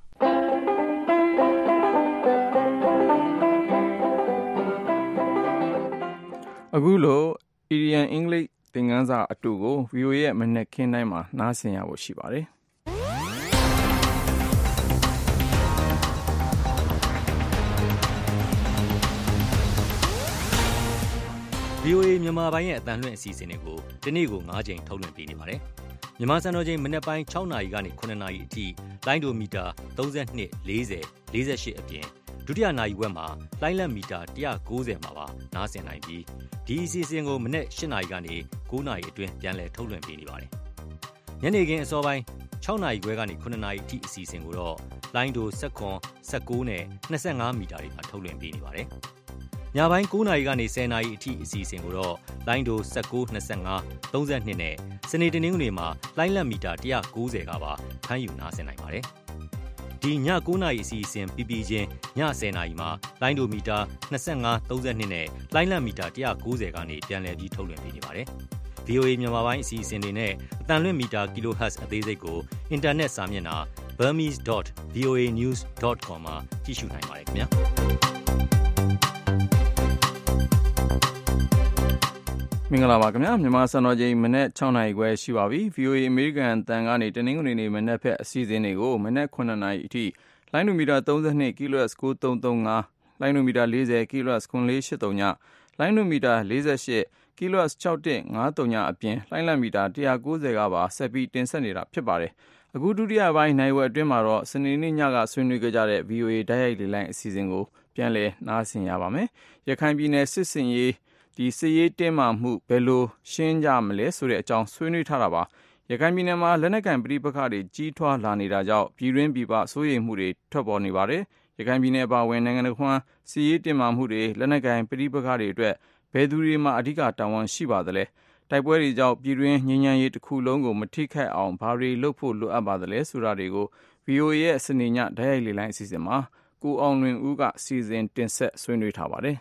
[SPEAKER 2] အခုလို Idiom English သင်ခန်းစာအတူကို ဗွီအိုအေ ရဲ့မနက်ခင်းတိုင်းမှာနားဆင်ရဖို့ရှိပါတယ်။
[SPEAKER 6] ဗွီအိုအေ မြန်မာပိုင်းရဲ့အသံလွှင့်အစီအစဉ်တွေကိုဒီနေ့ကို၅ချိန်ထုတ်လွှင့်ပေးနေပါတယ်။မြန်မာစံတော်ချိန်မနက်ပိုင်း၆နာရီကနေ၇နာရီအထိလိုင်းဒိုမီတာ၃၂ ၄၀ ၄၈အပြင်ဒုတိယနာရီဝက်မှာလိုင်းလက်မီတာ၁၉၀မှာပါနားဆင်နိုင်ပြီးဒီအစီအစဉ်ကိုမနက်၈နာရီကနေ၉နာရီအတွင်းပြန်လည်ထုတ်လွှင့်ပေးနေပါတယ်။ညနေခင်းအစောပိုင်း၆နာရီခွဲကနေ၇နာရီအထိအစီအစဉ်ကိုတော့လိုင်းဒို၁၇ ၁၉နဲ့၂၅မီတာတွေမှာထုတ်လွှင့်ပေးနေပါတယ်။ညပိုင်း၉နာရီကနေ၁၀နာရီအထိအစီအစဉ်ကိုတော့လိုင်းဒို၁၉ ၂၅ ၃၂နဲ့စနေတနင်္ဂနွေမှာလိုင်းလက်မီတာ၁၉၀ကပါဖမ်းယူနားဆင်နိုင်ပါတယ်။
[SPEAKER 13] ဒီည9နာရီအစီအစဉ်ပြီးပြီးချင်းည10နာရီမှာလိုင်းဒိုမီတာ25 32နဲ့လိုင်းလံမီတာ190ကနေပြန်လည်ပြီးထုတ်လွှင့်ပေးနေပါတယ်။ ဗီအိုအေ မြန်မာပိုင်းအစီအစဉ်တွေနဲ့အတန်လွင့်မီတာ kilohertz အသေးစိတ်ကိုအင်တာနက်စာမျက်နှာ burmese dot v o a news dot com မှာကြည့်ရှုနိုင်ပါတယ်ခင်ဗျာ။
[SPEAKER 2] မင်္ဂလာပါခင်ဗျာမြန်မာစံတော်ချိန်မနေ့6နာရီခွဲရှိပါပြီ ဗီအိုအေ အမေရိကန်တန်ကနေတနင်္ဂနွေနေ့မနေ့ဖက်အစီအစဉ်တွေကိုမနေ့9နာရီအထိလိုင်းနိုမီတာ32 kilohertz 9335လိုင်းနိုမီတာ40 kilohertz 9483ညလိုင်းနိုမီတာ48 kilohertz 6153ညအပြင်လိုင်းလံမီတာ190ကပါဆက်ပြီးတင်ဆက်နေတာဖြစ်ပါတယ်အခုဒုတိယပိုင်းနိုင်ဝက်အတွင်းမှာတော့စနေနေ့ညကဆွေးနွေးကြတဲ့ ဗီအိုအေ တိုက်ရိုက်လေလိုင်းအစီအစဉ်ကိုပြန်လည်နားဆင်ရပါမယ်ရခိုင်ပြည်နယ်စစ်စင်ရေးဒီစစ်ရေးတင်းမာမှုဘယ်လိုရှင်းကြမလဲဆိုတဲ့အကြောင်းဆွေးနွေးထားတာပါရခိုင်ပြည်နယ်မှာလက်နက်ကိုင်ပဋိပက္ခတွေကြီးထွားလာနေတာကြောင့်ပြည်တွင်းပြည်ပစိုးရိမ်မှုတွေထွက်ပေါ်နေပါတယ်ရခိုင်ပြည်နယ်အပါအဝင်နိုင်ငံတော်ခွန်းစစ်ရေးတင်းမာမှုတွေလက်နက်ကိုင်ပဋိပက္ခတွေအတွက်ဘယ်သူတွေမှအဓိကတာဝန်ရှိပါသလဲတိုက်ပွဲတွေကြောင့်ပြည်တွင်းငြိမ်းချမ်းရေးတစ်ခုလုံးကိုမထိခိုက်အောင်ဘာတွေလုပ်ဖို့လိုအပ်ပါသလဲဆိုတာတွေကို ဗီအိုအေ ရဲ့စနေညတိုက်ရိုက်လေလိုင်းအစီအစဉ်မှာကိုအောင်လွင်ဦးကစီစဉ်တင်ဆက်ဆွေးနွေးထားပါတယ်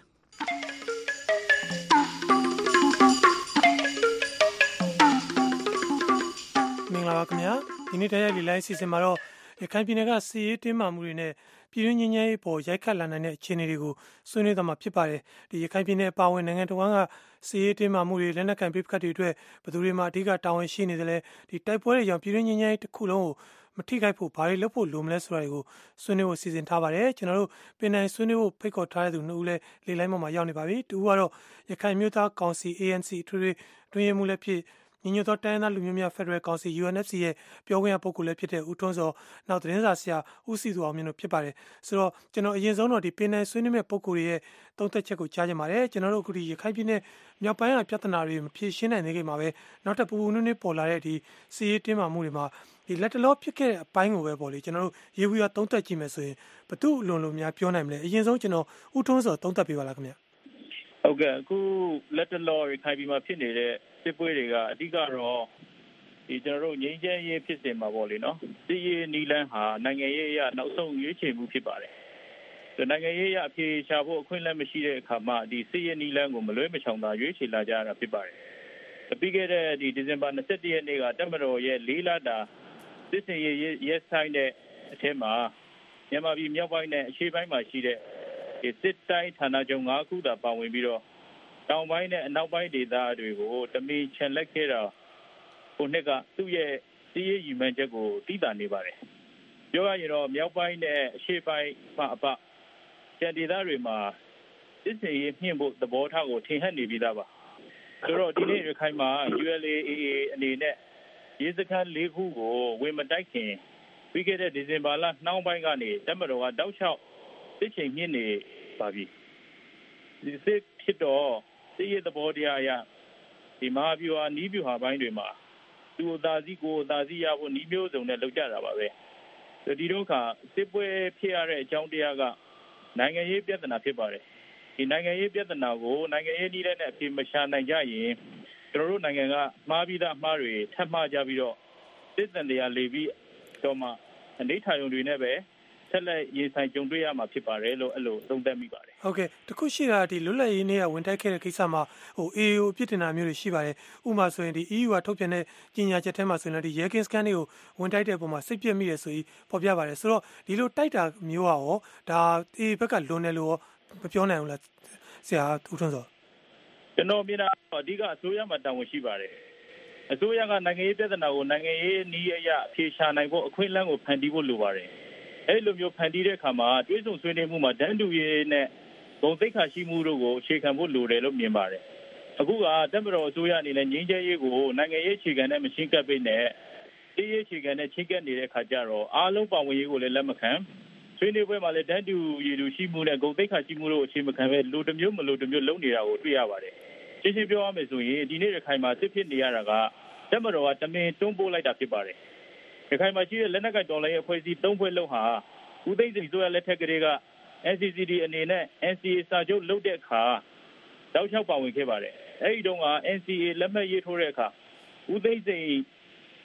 [SPEAKER 14] မင်္ဂလာပါခင်ဗျာဒီနေ့တိုက်ရိုက်လေလိုင်းအစီအစဉ်မှာတော့ရခိုင်ပြည်နယ်ကစစ်ရေးတင်းမာမှုတွေနဲ့ပြည်တွင်းငြိမ်းချမ်းရေးပေါ်ရိုက်ခတ်လာနိုင်တဲ့အခြေအနေတွေကိုဆွေးနွေးသွားမှာဖြစ်ပါတယ်ဒီရခိုင်ပြည်နယ်အပါအဝင်နိုင်ငံတော်ကစစ်ရေးတင်းမာမှုတွေလက်နက်ကိုင်ပဋိပက္ခတွေအတွက်ဘယ်သူတွေမှအဓိကတာဝန်ရှိနေတယ်လဲဒီတိုက်ပွဲတွေကြောင့်ပြည်တွင်းငြိမ်းချမ်းရေးတစ်ခုလုံးကိုမထိခိုက်ဖို့ဘာတွေလုပ်ဖို့လိုမလဲဆိုတာတွေကိုဆွေးနွေးဖို့စီစဉ်ထားပါတယ်ကျွန်တော်တို့ပင်နိုင်ဆွေးနွေးဖို့ဖိတ်ခေါ်ထားတဲ့သူနှစ်ဦးလည်းလေလိုင်းပေါ်မှာရောက်နေပါပြီတူကတော့ရခိုင်မျိုးသားကောင်စီ A N C ထွေထွေတွင်ရမှုလည်းဖြစ်ညီညွတ်သောတိုင်းသားလူမျိုးများဖက်ဒရယ်ကောင်စီ U N F C ရဲ့ပြောခွင့်ရပုဂ္ဂိုလ်လည်းဖြစ်တဲ့ဦးထွန်းစောနောက်သတင်းစာဆရာဦးစီသူအောင်မြင့်တို့ဖြစ်ပါတယ်ဆိုတော့ကျွန်တော်အရင်ဆုံးတော့ဒီပင်နိုင်ဆွေးနွေးမဲ့ပုဂ္ဂိုလ်ရဲ့သုံးသက်ချက်ကိုကြားချင်ပါတယ်ကျွန်တော်တို့အခုဒီရခိုင်ပြည်နယ်မြောက်ပိုင်းကပြဿနာတွေမဖြေရှင်းနိုင်သေးခင်မှာပဲနောက်ထပ်ပူပူနွေးနွေးပေါ်လာတဲ့ဒီစီးရေးတင်းမာမှုတွေမှာဒီလက်တလောဖြစ်ခဲ့တဲ့အပိုင်းကိုပဲပေါ့လေကျွန်တော်တို့ရေဘူးရသုံးသက်ကြည့်မယ်ဆိုရင်ဘသူ့အလွန်လုံးများပြောနိုင်မလဲအရင်ဆုံးကျွန်တော်ဦးထွန်းစောသုံးသက်ပေးပါလားခင်ဗျ
[SPEAKER 15] ဟုတ်ကဲ့အခုလက်တလောရခိုင်ပြည်မှာဖြစ်နေတဲ့စစ်ပွဲတွေကအဓိကတော့ဒီကျွန်တော်တို့ငြိမ်းချမ်းရေးဖြစ်စဉ်မှာပေါ့လေနော်စစ်ရေးနီလန်းဟာနိုင်ငံရေးအရနောက်ဆုံးရွေးချယ်မှုဖြစ်ပါတယ်ဒီနိုင်ငံရေးအရအပြေရှာဖို့အခွင့်အလမ်းမရှိတဲ့အခါမှာဒီစစ်ရေးနီလန်းကိုမလွဲမချောင်သာရွေးချယ်လာကြတာဖြစ်ပါတယ်ပြီးခဲ့တဲ့ဒီဒီဇင်ဘာ၂၁ရက်နေ့ကတပ်မတော်ရဲ့လေးလတာစစ်စင်ရေးရဲဆိုင်တဲ့အထက်မှာမြန်မာပြည်မြောက်ပိုင်းနဲ့အရှေ့ပိုင်းမှာရှိတဲ့ဒီစစ်တိုင်းဌာနချုပ်၅ခုသာပါဝင်ပြီးတော့တောင်ပိုင်းနဲ့အနောက်ပိုင်းဒေသတွေကိုတမီချန်လက်ခဲ့တာဟိုနှစ်ကသူ့ရဲ့စီးရေးယူမှန်းချက်ကိုတည်တာနေပါတယ်ပြောရရင်တော့မြောက်ပိုင်းနဲ့အရှေ့ပိုင်းမှာအပကျန်ဒေသတွေမှာစစ်စင်ရေးမြင့်ဖို့သဘောထားကိုထင်ဟပ်နေပြီးသားပါဆိုတော့ဒီနေ့ရခိုင်မှာ U L A A A အနေနဲ့ရေးစခန်း၄ခုကိုဝင်မတိုက်ခင်ပြီးခဲ့တဲ့ဒီဇင်ဘာလနှောင်းပိုင်းကနေတပ်မတော်ကတောက်လျှောက်စစ်ချိန်မြင့်နေပါပြီဒီစစ်ဖြစ်တော့စစ်ရေးသဘောတရားအရဒီမဟာဗျူဟာနီးဗျူဟာပိုင်းတွေမှာသူ့အသာစီးကိုအသာစီးရဖို့နီးမျိုးစုံနဲ့လုပ်ကြတာပါပဲဒီတော့ခါစစ်ပွဲဖြစ်ရတဲ့အကြောင်းတရားကနိုင်ငံရေးပြဿနာဖြစ်ပါတယ်ဒီနိုင်ငံရေးပြဿနာကိုနိုင်ငံရေးနည်းနဲ့အပြေမရှာနိုင်ကြရင်ကျွန်တော်တို့နိုင်ငံကမှားပြီးသားမှားတွေထပ်မှားကြပြီးတော့စစ်တန်တရားလေပြီးတော့မှအနေထာယုံတွေနဲ့ပဲဆက်လက်ရေးဆိုင်ကြုံတွေ့ရမှာဖြစ်ပါတယ်လို့အဲ့လိုသုံးသပ်မိပါတယ်
[SPEAKER 14] ဟုတ်ကဲ့တခုရှိတာဒီလွတ်လပ်ရေးနေ့ကဝင်တိုက်ခဲ့တဲ့ကိစ္စမှာဟို A A O အပြစ်တင်တာမျိုးတွေရှိပါတယ်ဥပမာဆိုရင်ဒီ E U ကထုတ်ပြန်တဲ့ကြီးညာချက်ထဲမှာဆိုရင်ဒီရဲကင်းစကန်တွေကိုဝင်တိုက်တဲ့ပုံမှာစိတ်ပြည့်မိတယ်ဆိုပြီးဖော်ပြပါတယ်ဆိုတော့ဒီလိုတိုက်တာမျိုးကရောဒါ A ဘက်ကလွန်တယ်လို့မပြောနိုင်ဘူးလားဆရာဦးထွန်းစော
[SPEAKER 15] ကျွန်တော်မြင်တာအဓိကအစိုးရမှာတာဝန်ရှိပါတယ်အစိုးရကနိုင်ငံရေးပြဿနာကိုနိုင်ငံရေးနည်းအရအဖြေရှာနိုင်ဖို့အခွင့်အလမ်းကိုဖန်တီးဖို့လိုပါတယ်အဲ့လိုမျိုးဖန်တီးတဲ့အခါမှာတွဲဆုံဆွေးနွေးမှုမှာဒန်းတူရေးနဲ့ဂုဏ်သိက္ခာရှိမှုတို့ကိုအခြေခံဖို့လိုတယ်လို့မြင်ပါတယ်အခုကတပ်မတော်အစိုးရအနေနဲ့ငြိမ်းချမ်းရေးကိုနိုင်ငံရေးအခြေခံနဲ့မရှင်းကပ်ပေးနဲ့ရေးရေးအခြေခံနဲ့ချင်းကပ်နေတဲ့အခါကျတော့အားလုံးပါဝင်ရေးကိုလည်းလက်မခံဆွေးနွေးပွဲမှာလည်းဒန်းတူရည်တူရှိမှုနဲ့ဂုဏ်သိက္ခာရှိမှုတို့အခြေမခံပဲလူတစ်မျိုးမလူတစ်မျိုးလုံးနေတာကိုတွေ့ရပါတယ်ရှင်းရှင်းပြောရမယ်ဆိုရင်ဒီနေ့ရခိုင်မှာစစ်ဖြစ်နေရတာကတပ်မတော်ကတမင်တွန်းပို့လိုက်တာဖြစ်ပါတယ်ရခိုင်မှာရှိတဲ့လက်နက်ကိုင်တော်လှန်ရေးအဖွဲ့အစည်း၃ဖွဲ့လုံးဟာဦးသိန်းစိန်ဆိုရလက်ထက်ကလေးက N C C D အနေနဲ့ N C A စာချုပ်လုပ်တဲ့အခါတောက်လျှောက်ပါဝင်ခဲ့ပါတယ်အဲ့ဒီတုန်းက N C A လက်မှတ်ရေးထိုးတဲ့အခါဦးသိန်းစိန်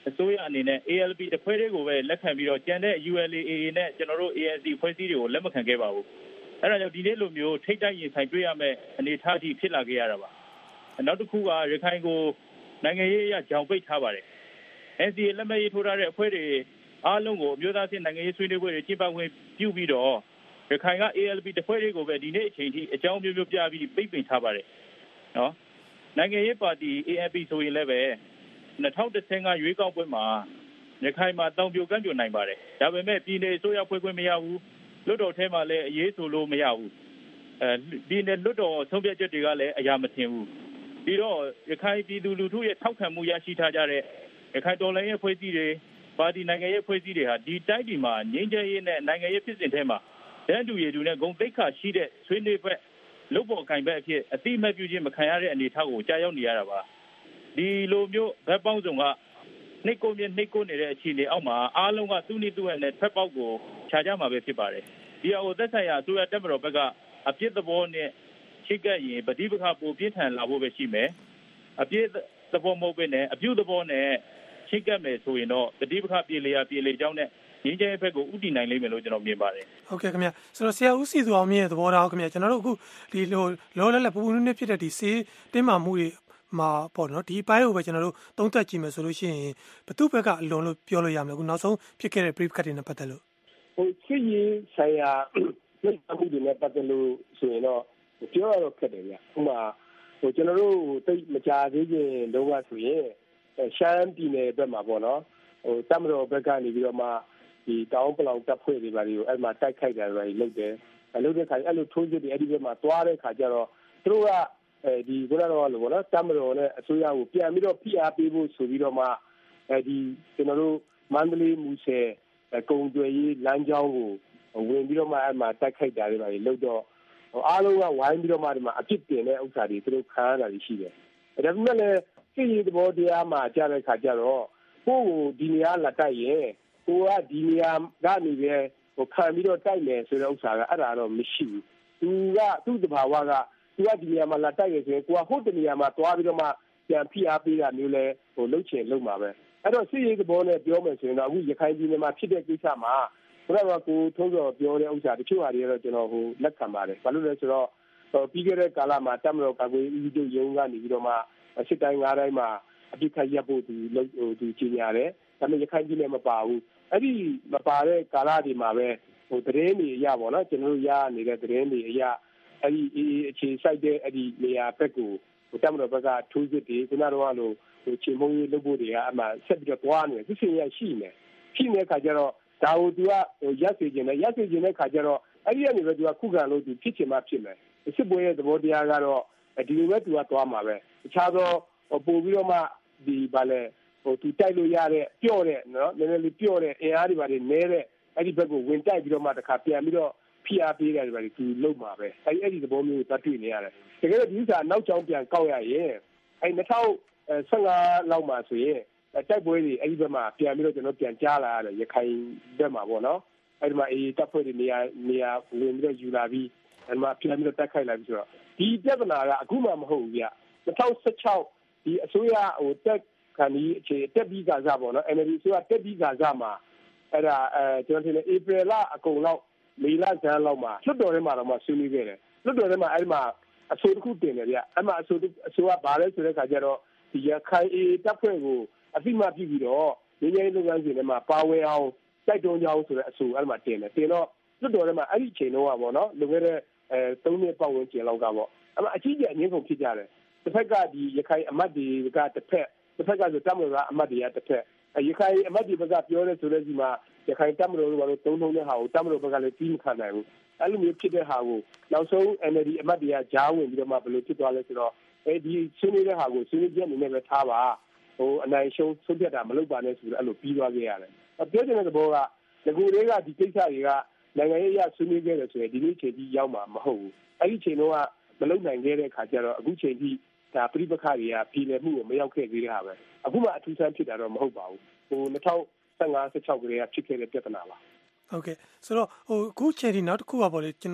[SPEAKER 15] အစိုးရအနေနဲ့ A L P တဖွဲ့တွေကိုပဲလက်ခံပြီးတော့ကျန်တဲ့ U L A A နဲ့ကျွန်တော်တို့ A N C ဖွဲ့စည်းတွေကိုလက်မခံခဲ့ပါဘူးအဲ့ဒါကြောင့်ဒီနေ့လိုမျိုးထိတ်တိုက်ရင်ဆိုင်တွေ့ရမယ့်အနေအထားကြီးဖြစ်လာခဲ့ရတာပါနောက်တစ်ခုကရခိုင်ကိုနိုင်ငံရေးအရကြောင်ပိတ်ထားပါတယ် N C A လက်မှတ်ရေးထိုးထားတဲ့အဖွဲ့တွေအားလုံးကိုအမျိုးသားအဆင့်နိုင်ငံရေးဆွေးနွေးပွဲတွေကျင်းပခွင့်ပြုပြီးတော့ရခိုင်က A L P တဖွဲ့တွေကိုပဲဒီနေ့အချိန်ထိအကြောင်းမျိုးမျိုးပြပြီးပိတ်ပင်ထားပါတယ်နော်နိုင်ငံရေးပါတီ A N P ဆိုရင်လည်းပဲ၂၀၁၅ရွေးကောက်ပွဲမှာရခိုင်မှာတောင်ပြိုကမ်းပြိုနိုင်ပါတယ်ဒါပေမဲ့ပြည်နယ်အစိုးရဖွဲ့ခွင့်မရဘူးလွှတ်တော်ထဲမှာလည်းအရေးဆိုလို့မရဘူးအဲပြည်နယ်လွှတ်တော်ဆုံးဖြတ်ချက်တွေကလည်းအရာမထင်ဘူးပြီးတော့ရခိုင်ပြည်သူလူထုရဲ့ထောက်ခံမှုရရှိထားကြတဲ့ရခိုင်တော်လှန်ရေးဖွဲ့စည်းတွေပါတီနိုင်ငံရေးဖွဲ့စည်းတွေဟာဒီတိုက်ဒီမှာငြိမ်းချမ်းရေးနဲ့နိုင်ငံရေးဖြစ်စဉ်ထဲမှာတန်းတူရည်တူနဲ့ဂုဏ်သိက္ခာရှိတဲ့ဆွေးနွေးပွဲလုပ်ပေါ်ကင်ဘက်အဖြစ်အတိအမဲ့ပြုခြင်းမခံရတဲ့အနေအထားကိုကြားရောက်နေရတာပါဒီလိုမျိုးဘက်ပေါင်းစုံကနှိတ်ကိုမြနှိတ်ကိုနေတဲ့အခြေအနေအောက်မှာအားလုံးကသူ့နည်းသူ့ရဲ့နဲ့ဖက်ပေါက်ကိုခြာကြမှာပဲဖြစ်ပါတယ်ဒီအဟိုသက်ဆိုင်ရာအစိုးရတက်မတော်ဘက်ကအပြစ်သဘောနဲ့ချိတ်ကပ်ရင်ပဋိပက္ခပိုပြင်းထန်လာဖို့ပဲရှိမယ်အပြစ်သဘောမဟုတ်ဘဲနဲ့အပြုသဘောနဲ့ချိတ်ကပ်မယ်ဆိုရင်တော့ပဋိပက္ခပြေလျာပြေလေကြောင်းနဲ့ငင်းကျဲဘက်ကိုဥတည်နိုင်လိမ့်မယ်လို့ကျွန်တော်မြင်ပါတယ်
[SPEAKER 14] ဟုတ်ကဲ့ခင်ဗျဆိုတော့ဆရာဦးစီသူအောင်မြင့်ရဲ့သဘောထားခင်ဗျကျွန်တော်တို့အခုဒီလိုလောလောလတ်ပူပူနည်းနည်းဖြစ်တဲ့ဒီစေးတင်းမာမှုတွေမှာပေါ့နော်ဒီအပိုင်းကိုပဲကျွန်တော်တို့သုံးသပ်ကြည့်မယ်ဆိုလို့ရှိရင်ဘသူ့ဘက်ကအလွန်လို့ပြောလို့ရမယ်အခုနောက်ဆုံးဖြစ်ခဲ့တဲ့ brief cut တွေနဲ့ပတ်သက်လို့
[SPEAKER 16] ဟိုချစ်ရင်ဆိုင်ရာလက်မှုတွေနဲ့ပတ်သက်လို့ဆိုရင်တော့ပြောရတော့ခက်တယ်ဗျဥပမာဟိုကျွန်တော်တို့တိတ်မကြသေးခင်တုန်းကဆိုရင်ရှမ်းပြည်နယ်ဘက်မှာပေါ့နော်ဟိုတမတော်ဘက်ကနေပြီးတော့မှဒီတောင်ပလောင်တပ်ဖွဲ့တွေပါတွေကိုအဲ့မှာတိုက်ခိုက်တာတွေလုပ်တယ်လုပ်တဲ့ခါအဲ့လိုထိုးစစ်တွေအဲ့ဒီဘက်မှာတွားတဲ့ခါကျတော့သူတို့ကအဲဒီခုနကတော့လို့ပေါ့နော်တမတော်နဲ့အစိုးရကိုပြန်ပြီးတော့ဖိအားပေးဖို့ဆိုပြီးတော့မှအဲဒီကျွန်တော်တို့မန္တလေးမူဆယ်ကုံကျွယ်ရေးလမ်းကြောင်းကိုဝင်ပြီးတော့မှအဲ့မှာတိုက်ခိုက်တာတွေပါလုပ်တော့အားလုံးကဝိုင်းပြီးတော့မှဒီမှာအပြစ်တင်တဲ့ဥစ္စာတွေသူတို့ခံရတာရှိတယ်ဒါပေမဲ့လည်းစိတ်ရည်သဘောတရားမှာကြားတဲ့ခါကျတော့ကိုယ်ကိုဒီနေရာလာတိုက်ရင်ကိုကဒီနေရာကနေပဲဟိုခံပြီးတော့တိုက်မယ်ဆိုတဲ့ဥစ္စာကအဲ့ဒါတော့မရှိဘူးသူကသူ့တဘာဝကသူကဒီနေရာမှာလာတိုက်ရဆိုရင်ကိုကဟုတ်တဲ့နေရာမှာတွားပြီးတော့မှပြန်ဖိအားပေးတာမျိုးလဲဟိုလှုပ်ချင်လှုပ်မှာပဲအဲ့တော့စိတ်ရည်သဘောနဲ့ပြောမယ်ဆိုရင်တော့အခုရခိုင်ပြည်နယ်မှာဖြစ်တဲ့ကိစ္စမှာဘယ်တော့ကိုထုံးစော်ပြောတဲ့ဥစ္စာတချို့ဟာတွေတော့ကျွန်တော်ဟိုလက်ခံပါတယ်ဘာလို့လဲဆိုတော့ပြီးခဲ့တဲ့ကာလမှာတက်မတော်ကာကွယ်ရေးချုပ်ရုံးကနေပြီးတော့မှစစ်တိုင်းငါးတိုင်းမှာအပြစ်ခတ်ရပ်ဖို့သူလုပ်ဟိုသူကြီးညာတယ်ဒါပေမဲ့ရခိုင်ပြည်နယ်မပါဘူးအဲ့ဒီမပါတဲ့ကာလတွေမှာပဲဟိုသတင်းတွေအရပေါ့နော်ကျွန်တော်တို့ရနေတဲ့သတင်းတွေအရအဲ့ဒီအခြေစိုက်တဲ့အဲ့ဒီနေရာဘက်ကိုဟိုတက်မတော်ဘက်ကထိုးစစ်တွေခုနကတော့လို့ဟိုချိန်မုံရေးလုပ်ဖို့တွေကအမှဆက်ပြီးတော့တွားနေတယ်သူစင်ရရှိနေရှိနေတဲ့ခါကျတော့ဒါကိုသူကဟိုရက်စီခြင်းနဲ့ရက်စီခြင်းတဲ့ခါကျတော့အဲ့ဒီကနေပဲသူကခုခံလို့သူဖြစ်ချင်မှဖြစ်မယ်စစ်ပွဲရဲ့သဘောတရားကတော့ဒီလိုပဲသူကတွားမှာပဲတခြားတော့ပို့ပြီးတော့မှဒီဗာလဲဟိုသူတိုက်လို့ရတဲ့ပြော့တဲ့နော်နည်းနည်းလေးပြော့တဲ့အင်အားတွေဗာတွေနဲတဲ့အဲ့ဒီဘက်ကိုဝင်တိုက်ပြီးတော့မှတခါပြန်ပြီးတော့ဖိအားပေးတယ်ဗာတွေသူလုံမှာပဲအဲ့အဲ့ဒီသဘောမျိုးကိုတွေ့နေရတယ်တကယ်တော့ဒီဥစ္စာနောက်ကြောင်းပြန်ကောက်ရရင်အဲ့၂၀၁၅လောက်မှာဆိုရင်တိုက်ပွဲတွေအဲ့ဒီဘက်မှာပြန်ပြီးတော့ကျွန်တော်ပြန်ကြားလာရတယ်ရခိုင်ဘက်မှာပေါ့နော်အဲ့ဒီမှာအေးတပ်ဖွဲ့တွေနေရာနေရာဝင်ပြီးတော့ယူလာပြီးအဲ့မှာပြန်ပြီးတော့တိုက်ခိုက်လာပြီးဆိုတော့ဒီပြဿနာကအခုမှမဟုတ်ဘူးဗျ၂၀၁၆ဒီအစိုးရဟိုတက်ခံဒီအခြေတက်ပြီးကစားပေါ့နော် N L D ဆိုတော့တက်ပြီးကစားမှာအဲ့ဒါအဲကျွန်တော်ထင်တယ်ဧပြီလအကုန်လောက်မေလဇန်လောက်မှာလွှတ်တော်ထဲမှာတော့မှဆွေးနွေးခဲ့တယ်လွှတ်တော်ထဲမှာအဲ့ဒီမှာအဆိုတစ်ခုတင်တယ်ဗျအဲ့မှာအဆိုအဆိုကဘာလဲဆိုတဲ့ခါကျတော့ဒီရခိုင်အေတပ်ဖွဲ့ကိုအသိမှပြုပြီးတော့ငင်းငယ်လုပ်ငန်းစဉ်ထဲမှာပါဝင်အောင်တိုက်တွန်းကြအောင်ဆိုတဲ့အဆိုအဲ့မှာတင်တယ်တင်တော့လွှတ်တော်ထဲမှာအဲ့ဒီအချိန်တော့ပေါ့နော်လွန်ခဲ့တဲ့အဲသုံးနှစ်ပတ်ဝန်းကျင်လောက်ကပေါ့အဲ့မှာအကြီးကျယ်အငင်းကုန်ဖြစ်ကြတယ်တစ်ဖက်ကဒီရခိုင်အမတ်တွေကတစ်ဖက်တစ်ဖက်ကဆိုတမတော်ကအမတ်တွေကတစ်ဖက်ရခိုင်အမတ်တွေကပြောရဲဆိုတဲ့ဒီမှာရခိုင်တမတော်တို့ကတော့သုံးလုံးတဲ့ဟာကိုတမတော်ဘက်ကလည်းပြီးမခံနိုင်ဘူးအဲ့လိုမျိုးဖြစ်တဲ့ဟာကိုနောက်ဆုံး N L D အမတ်တွေကကြားဝင်ပြီးတော့မှဘယ်လိုဖြစ်သွားလဲဆိုတော့အဲဒီဆွေးနွေးတဲ့ဟာကိုဆွေးနွေးချက်အနေနဲ့ပဲထားပါဟိုအနိုင်ရှုံးဆုံးဖြတ်တာမလုပ်ပါနဲ့ဆိုတော့အဲ့လိုပြီးသွားခဲ့ရတယ်ပြောချင်တဲ့သဘောကဒီကူတွေကဒီကိစ္စတွေကနိုင်ငံရေးအရဆွေးနွေးခဲ့တယ်ဆိုရင်ဒီနေ့ချိန်ကြီးရောက်မှာမဟုတ်ဘူးအဲ့ဒီချိန်တော့မလုပ်နိုင်ခဲ့တဲ့ခါကျတော့အခုချိန်ကြီးဒါပြိပခါတွေကပြည်လည်မှုကိုမရောက်ခဲ့သေးတဲ့ဟာပဲအခုမှအထူးဆန်းဖြစ်တာတော့မဟုတ်ပါဘူးဟို၂၀၁၅ ၁၆ကလေးကဖြစ်ခဲ့တဲ့ပြဿနာပါ
[SPEAKER 14] ဟုတ်ကဲ့ဆိုတော့ဟိုအခုချိန်ဒီနောက်တစ်ခုပါပေါ့လေကျွန်တော်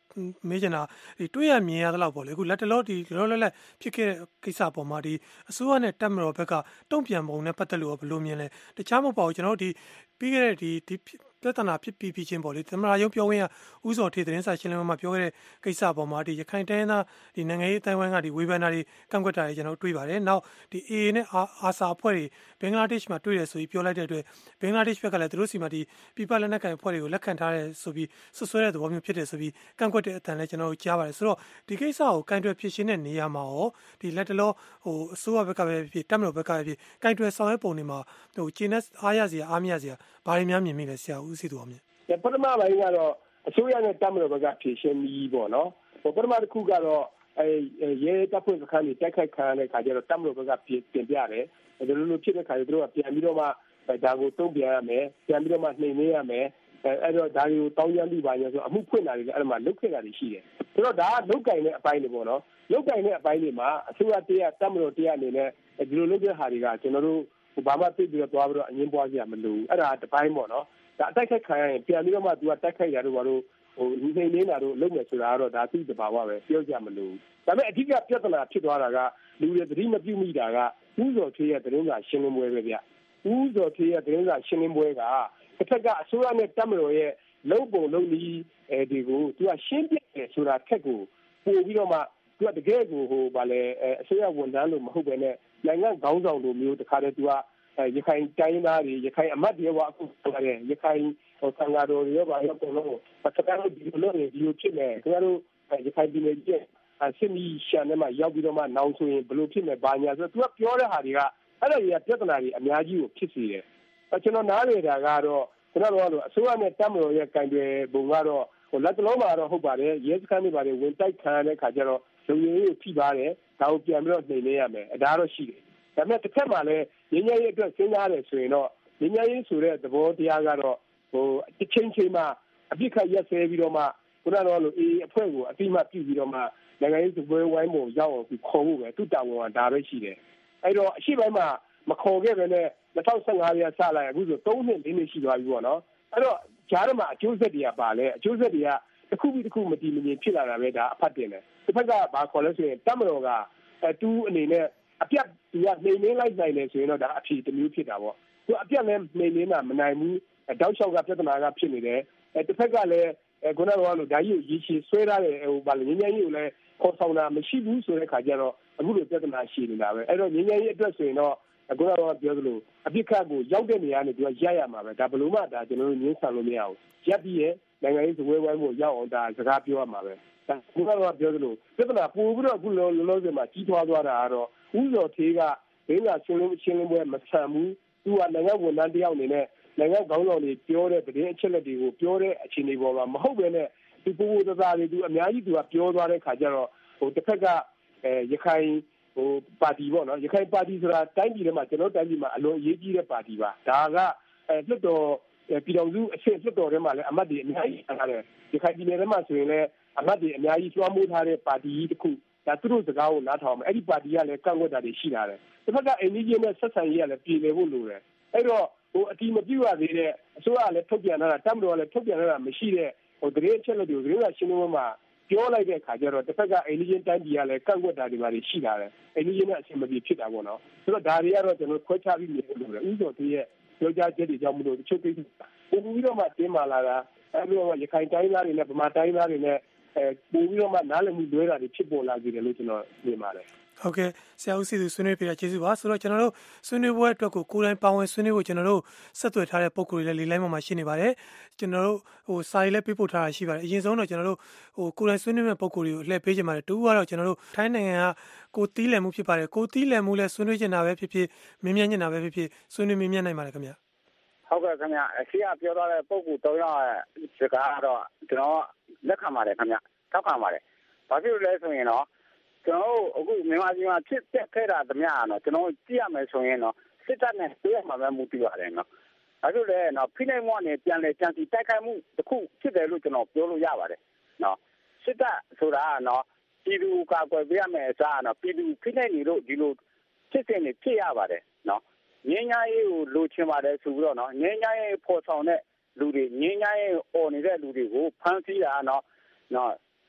[SPEAKER 14] မေးချင်တာဒီတွေ့ရမြင်ရသလောက်ပေါ့လေအခုလက်တလောဒီလောလောလက်ဖြစ်ခဲ့တဲ့ကိစ္စပေါ်မှာဒီအစိုးရနဲ့တပ်မတော်ဘက်ကတုံ့ပြန်ပုံနဲ့ပတ်သက်လို့ဘယ်လိုမြင်လဲတခြားမပေါ့ကျွန်တော်တို့ဒီပြီးခဲ့တဲ့ဒီဒီပြဿနာဖြစ်ပြီးပြီးချင်းပေါ့လေသမရာရုံးပြောဝင်ရဥစော်ထေသတင်းစာရှင်းလင်းပွဲမှာပြောခဲ့တဲ့ကိစ္စပေါ်မှာဒီရခိုင်တိုင်းသားဒီနိုင်ငံရေးအတိုင်းဝိုင်းကဒီဝေဖန်တာတွေကန့်ကွက်တာတွေကျွန်တော်တွေ့ပါတယ်နောက်ဒီ အေ အေ နဲ့အာဆာအဖွဲ့တွေဘင်္ဂလားဒေ့ရှ်မှာတွေ့ရဆိုပြီးပြောလိုက်တဲ့အတွက်ဘင်္ဂလားဒေ့ရှ်ဘက်ကလည်းသူတို့စီမှာဒီပြပလက်နက်ကိုင်အဖွဲ့တွေကိုလက်ခံထားတယ်ဆိုပြီးဆွဆွဲတဲ့သဘောမျိုးဖြစ်တယ်ဆိုပြီးကန့်ကွက်တဲ့အတန်လည်းကျွန်တော်တို့ကြားပါတယ်ဆိုတော့ဒီကိစ္စကိုကင်တွယ်ဖြစ်ရှင်းတဲ့နေရာမှာရောဒီလက်တလောဟိုအစိုးရဘက်ကပဲဖြစ်တပ်မတော်ဘက်ကပဲဖြစ်ကင်တွယ်ဆောင်ရွက်ပုံတွေမှာဟိုကျင်းနဲ့အားရစရာအားမရစရာဘာတွေများမြင်မိလဲဆရာဦးစီသူအောင်မြင်
[SPEAKER 16] ပထမပိုင်းကတော့အစိုးရနဲ့တပ်မတော်ဘက်ကဖြည့်ရှင်းပြီးပေါ့နော်ဟိုပထမတစ်ခုကတော့အဲရဲတပ်ဖွဲ့စခန်းတွေတိုက်ခိုက်ခံရတဲ့ခါကျတော့တပ်မတော်ဘက်ကပြင်ပြတယ်ဒီလိုလိုဖြစ်တဲ့ခါကျတော့ပြန်ပြီးတော့မှဒါကိုတုံ့ပြန်ရမယ်ပြန်ပြီးတော့မှနှိမ်နှင်းရမယ်အဲအဲ့တော့ဒါတွေကိုတောင်းရမ်းပြီးပါရဆိုအမှုဖွင့်တာတွေလည်းအဲ့မှာလုတ်ခဲ့တာတွေရှိတယ်ဆိုတော့ဒါကလုတ်ကင်တဲ့အပိုင်းတွေပေါ့နော်လုတ်ကင်တဲ့အပိုင်းတွေမှာအစိုးရတရားတပ်မတော်တရားအနေနဲ့ဒီလိုလုပ်တဲ့ဟာတွေကကျွန်တော်တို့ဘာမှသိပြီးတော့သွားပြီးတော့အငင်းပွားကြရမလို့အဲ့ဒါတစ်ပိုင်းပေါ့နော်ဒါအတိုက်ခိုက်ခံရရင်ပြန်ပြီးတော့မှသူကတိုက်ခိုက်ရတော့ဘာလို့ဟိုနှိမ်နှင်းတာတို့လုပ်မယ်ဆိုတာကတော့ဒါသိတဲ့ဘာဝပဲပြောကြမလို့ဒါပေမဲ့အဓိကပြဿနာဖြစ်သွားတာကလူတွေသတိမပြုမိတာကဥစော်ထေးရဲ့သတင်းစာရှင်းလင်းပွဲပဲဗျဥစော်ထေးရဲ့သတင်းစာရှင်းလင်းပွဲကတစ်ခါကအစိုးရနဲ့တပ်မတော်ရဲ့လုံပုံလုံနည်းအဲဒီကိုသူကရှင်းပြတယ်ဆိုတာခက်ကိုပို့ပြီးတော့မှသူကတကယ်ကိုဟိုဗာလဲအစိုးရဝန်ထမ်းလို့မဟုတ်ပဲနဲ့နိုင်ငံခေါင်းဆောင်လိုမျိုးတခါတည်းသူကရခိုင်တိုင်းသားတွေရခိုင်အမတ်တွေရောအခုပြောတယ်ရခိုင်ဟိုသံဃာတော်တွေရောဘာရောကုန်လို့ပတ်သက်လို့ဒီလိုမျိုးဒီလိုဖြစ်နေခင်ဗျားတို့ရခိုင်ပြည်နယ်ကြီးအစစ်မီရှာနေမှာရောက်ပြီးတော့မှနောင်ဆိုရင်ဘယ်လိုဖြစ်နေဘာညာဆိုတော့သူကပြောတဲ့ဟာတွေကအဲ့ဒါတွေကပြဿနာတွေအများကြီးကိုဖြစ်စေတယ်ကျွန်တော်နားလေတာကတော့ကျွန်တော်တို့အစိုးရနဲ့တပ်မတော်ရဲ့ကံတွေပုံကတော့ဟိုလက်တလုံးမှာတော့ဟုတ်ပါတယ်ရဲစခန်းတွေပါတယ်ဝင်တိုက်ခံရတဲ့ခါကျတော့လူကြီးကိုထိပါတယ်ဒါကိုပြန်ပြီးတော့နှိမ်နေရမယ်ဒါတော့ရှိတယ်ဒါပေမဲ့တစ်ခါမှလည်းငင်းငယ်ရေးအတွက်စဉ်းစားတယ်ဆိုရင်တော့ငင်းငယ်ရေးဆိုတဲ့သဘောတရားကတော့ဟိုအချင်းချင်းမှအပြစ်ခတ်ရက်ဆဲပြီးတော့မှခုနကတော့လို့အေးအဖွဲ့ကိုအတိမပြုပြီးတော့မှနိုင်ငံရေးစပွဲဝိုင်းပုံရောက်အောင်ပြီးခေါ်ဖို့ပဲသူတာဝန်ကဒါပဲရှိတယ်အဲ့တော့အရှိပိုင်းမှာမခေါ်ခဲ့ပဲနဲ့၂၀၁၅ရက်စလိုက်အခုဆို၃နှစ်၄နှစ်ရှိသွားပြီပေါ့နော်အဲ့တော့ဂျားမှာအကျိုးဆက်တွေကပါလဲအကျိုးဆက်တွေကတစ်ခုပြီးတစ်ခုမတည်မငြိမ်ဖြစ်လာတာပဲဒါအဖတ်တင်တယ်တစ်ဖက်ကဘာခေါ်လဲဆိုရင်တပ်မတော်ကအဲတူအနေနဲ့အပြတ်သူကနှိမ်နှင်းလိုက်နိုင်တယ်ဆိုရင်တော့ဒါအဖြေတစ်မျိုးဖြစ်တာပေါ့သူအပြတ်လည်းနှိမ်နှင်းတာမနိုင်ဘူးတောက်လျှောက်ကပြဿနာကဖြစ်နေတယ်အဲတစ်ဖက်ကလည်းအဲခုနကတော့လို့ဒါကြီးကိုရည်ချီဆွဲထားတယ်ဟိုဗာလေငញ្ញကြီးကိုလည်းခေါ်ဆောင်တာမရှိဘူးဆိုတဲ့ခါကျတော့အခုလိုပြဿနာရှိနေတာပဲအဲ့တော့ငញ្ញကြီးအတွက်ဆိုရင်တော့အခုကတော့ပြောသလိုအပြစ်ခတ်ကိုရောက်တဲ့နေရာနဲ့သူကရက်ရမှာပဲဒါဘလို့မှဒါကျွန်တော်တို့ငင်းဆန်လို့မရဘူးရက်ပြီးရဲ့နိုင်ငံရေးစပွဲဝိုင်းကိုရောက်အောင်ဒါစကားပြောရမှာပဲဒါခုကတော့ပြောသလိုပြဿနာပို့ပြီးတော့အခုလောလောဆယ်မှာကြီးထွားသွားတာကတော့ဥစော်ထေးကဒင်းကရှင်းလင်းရှင်းလင်းပွဲမဆန်ဘူးသူကနိုင်ငံဝန်ထမ်းတယောက်အနေနဲ့နိုင်ငံခေါင်းဆောင်တွေပြောတဲ့သတင်းအချက်လက်တွေကိုပြောတဲ့အခြေအနေပေါ်မှာမဟုတ်ဘဲနဲ့ဒီပူပူတသားတွေသူအများကြီးသူကပြောသွားတဲ့ခါကျတော့ဟိုတစ်ဖက်ကအဲရခိုင်ဟိုပါတီပေါ့နော်ရခိုင်ပါတီဆိုတာတိုင်းပြည်ထဲမှာကျွန်တော်တိုင်းပြည်မှာအလွန်အရေးကြီးတဲ့ပါတီပါဒါကအဲလွှတ်တော်ပြည်တော်စုအဆင့်လွှတ်တော်ထဲမှာလည်းအမတ်တွေအများကြီးထားတယ်ရခိုင်ပြည်နယ်ထဲမှာဆိုရင်လည်းအမတ်တွေအများကြီးလွှမ်းမိုးထားတဲ့ပါတီကြီးတစ်ခုဒါသူတို့စကားကိုနားထောင်မယ်အဲ့ဒီပါတီကလည်းကန့်ကွက်တာတွေရှိလာတယ်တစ်ဖက်ကအိန္ဒိယနဲ့ဆက်ဆံရေးကလည်းပြည်လည်ဖို့လိုတယ်အဲ့တော့ဟိုအတီးမပြည့်ရသေးတဲ့အစိုးရကလည်းထုတ်ပြန်လာတာတပ်မတော်ကလည်းထုတ်ပြန်လာတာမရှိတဲ့ဟိုတရေအချက်လက်တွေကိုတရေကရှင်းလို့မှပြောလိုက်တဲ့အခါကျတော့တစ်ဖက်ကအိန္ဒိယတိုင်းပြည်ကလည်းကန့်ကွက်တာတွေပါရှိလာတယ်အိန္ဒိယနဲ့အဆင်မပြေဖြစ်တာပေါ့နော်ဆိုတော့ဒါတွေကတော့ကျွန်တော်ခွဲခြားပြီးနေလို့ရတယ်ဥစ္စာတွေရဲ့ပြောကြားချက်တွေကြောင့်မလို့တချို့ကိစ္စပို့ပြီးတော့မှတင်းမာလာတာအဲ့လိုရခိုင်တိုင်းသားတွေနဲ့ဗမာတိုင်းသားတွေနဲ့အဲပို့ပြီးတော့မှနားလည်မှုလွဲတာတွေဖြစ်ပေါ်လာကြတယ်လို့ကျွန်တော်မြင်ပါတယ်
[SPEAKER 14] ဟုတ်ကဲ့ဆရာဦးစီသူဆွေးနွေးပြတာကျေးဇူးပါဆိုတော့ကျွန်တော်တို့ဆွေးနွေးပွဲအတွက်ကိုကိုယ်တိုင်ပါဝင်ဆွေးနွေးဖို့ကျွန်တော်တို့ဆက်သွယ်ထားတဲ့ပုံကိုယ်တွေလည်းလေလိုင်းပေါ်မှာရှိနေပါတယ်ကျွန်တော်တို့ဟိုစာရေးလည်းပေးပို့ထားတာရှိပါတယ်အရင်ဆုံးတော့ကျွန်တော်တို့ဟိုကိုယ်တိုင်ဆွေးနွေးမဲ့ပုံကိုယ်တွေကိုလှည့်ပေးချင်ပါတယ်တူကတော့ကျွန်တော်တို့ထိုင်းနိုင်ငံကကိုတီးလည်မှုဖြစ်ပါတယ်ကိုတီးလည်မှုလည်းဆွေးနွေးချင်တာပဲဖြစ်ဖြစ်မင်းမြန်းချင်တာပဲဖြစ်ဖြစ်ဆွေးနွေးမင်းမြန်းနိုင်ပါတယ်ခင်ဗျ
[SPEAKER 17] ဟုတ်ကဲ့ခင်ဗျအရှိကပြောထားတဲ့ပုံကိုသုံးရစကားကတော့ကျွန်တော်လက်ခံပါတယ်ခင်ဗျထောက်ခံပါတယ်ဘာဖြစ်လို့လဲဆိုရင်တော့ကျွန်တော်အခုမြန်မာပြည်မှာဖြစ်ပျက်ခဲ့တာတမျှတော့ကျွန်တော်ကြည့်ရမယ်ဆိုရင်တော့စစ်တပ်နဲ့တွေ့ရမှာပဲမူတည်ပါတယ်နော်။အဲဒါလည်းနော်ဖိနှိပ်မှုနဲ့ပြန်လဲကြံစီတိုက်ခိုက်မှုတစ်ခုဖြစ်တယ်လို့ကျွန်တော်ပြောလို့ရပါတယ်နော်။စစ်တပ်ဆိုတာနော်ပြည်သူကကွယ်ပြရမယ်အစားနော်ပြည်သူဖိနှိပ်နေလို့ဒီလိုဖြစ်တဲ့နေဖြစ်ရပါတယ်နော်။ငင်းညာရေးကိုလိုချင်ပါတယ်ဆိုပြီးတော့နော်ငင်းညာရေးပေါ်ဆောင်တဲ့လူတွေငင်းညာရေးអော်နေတဲ့လူတွေကိုဖမ်းဆီးတာနော်နော်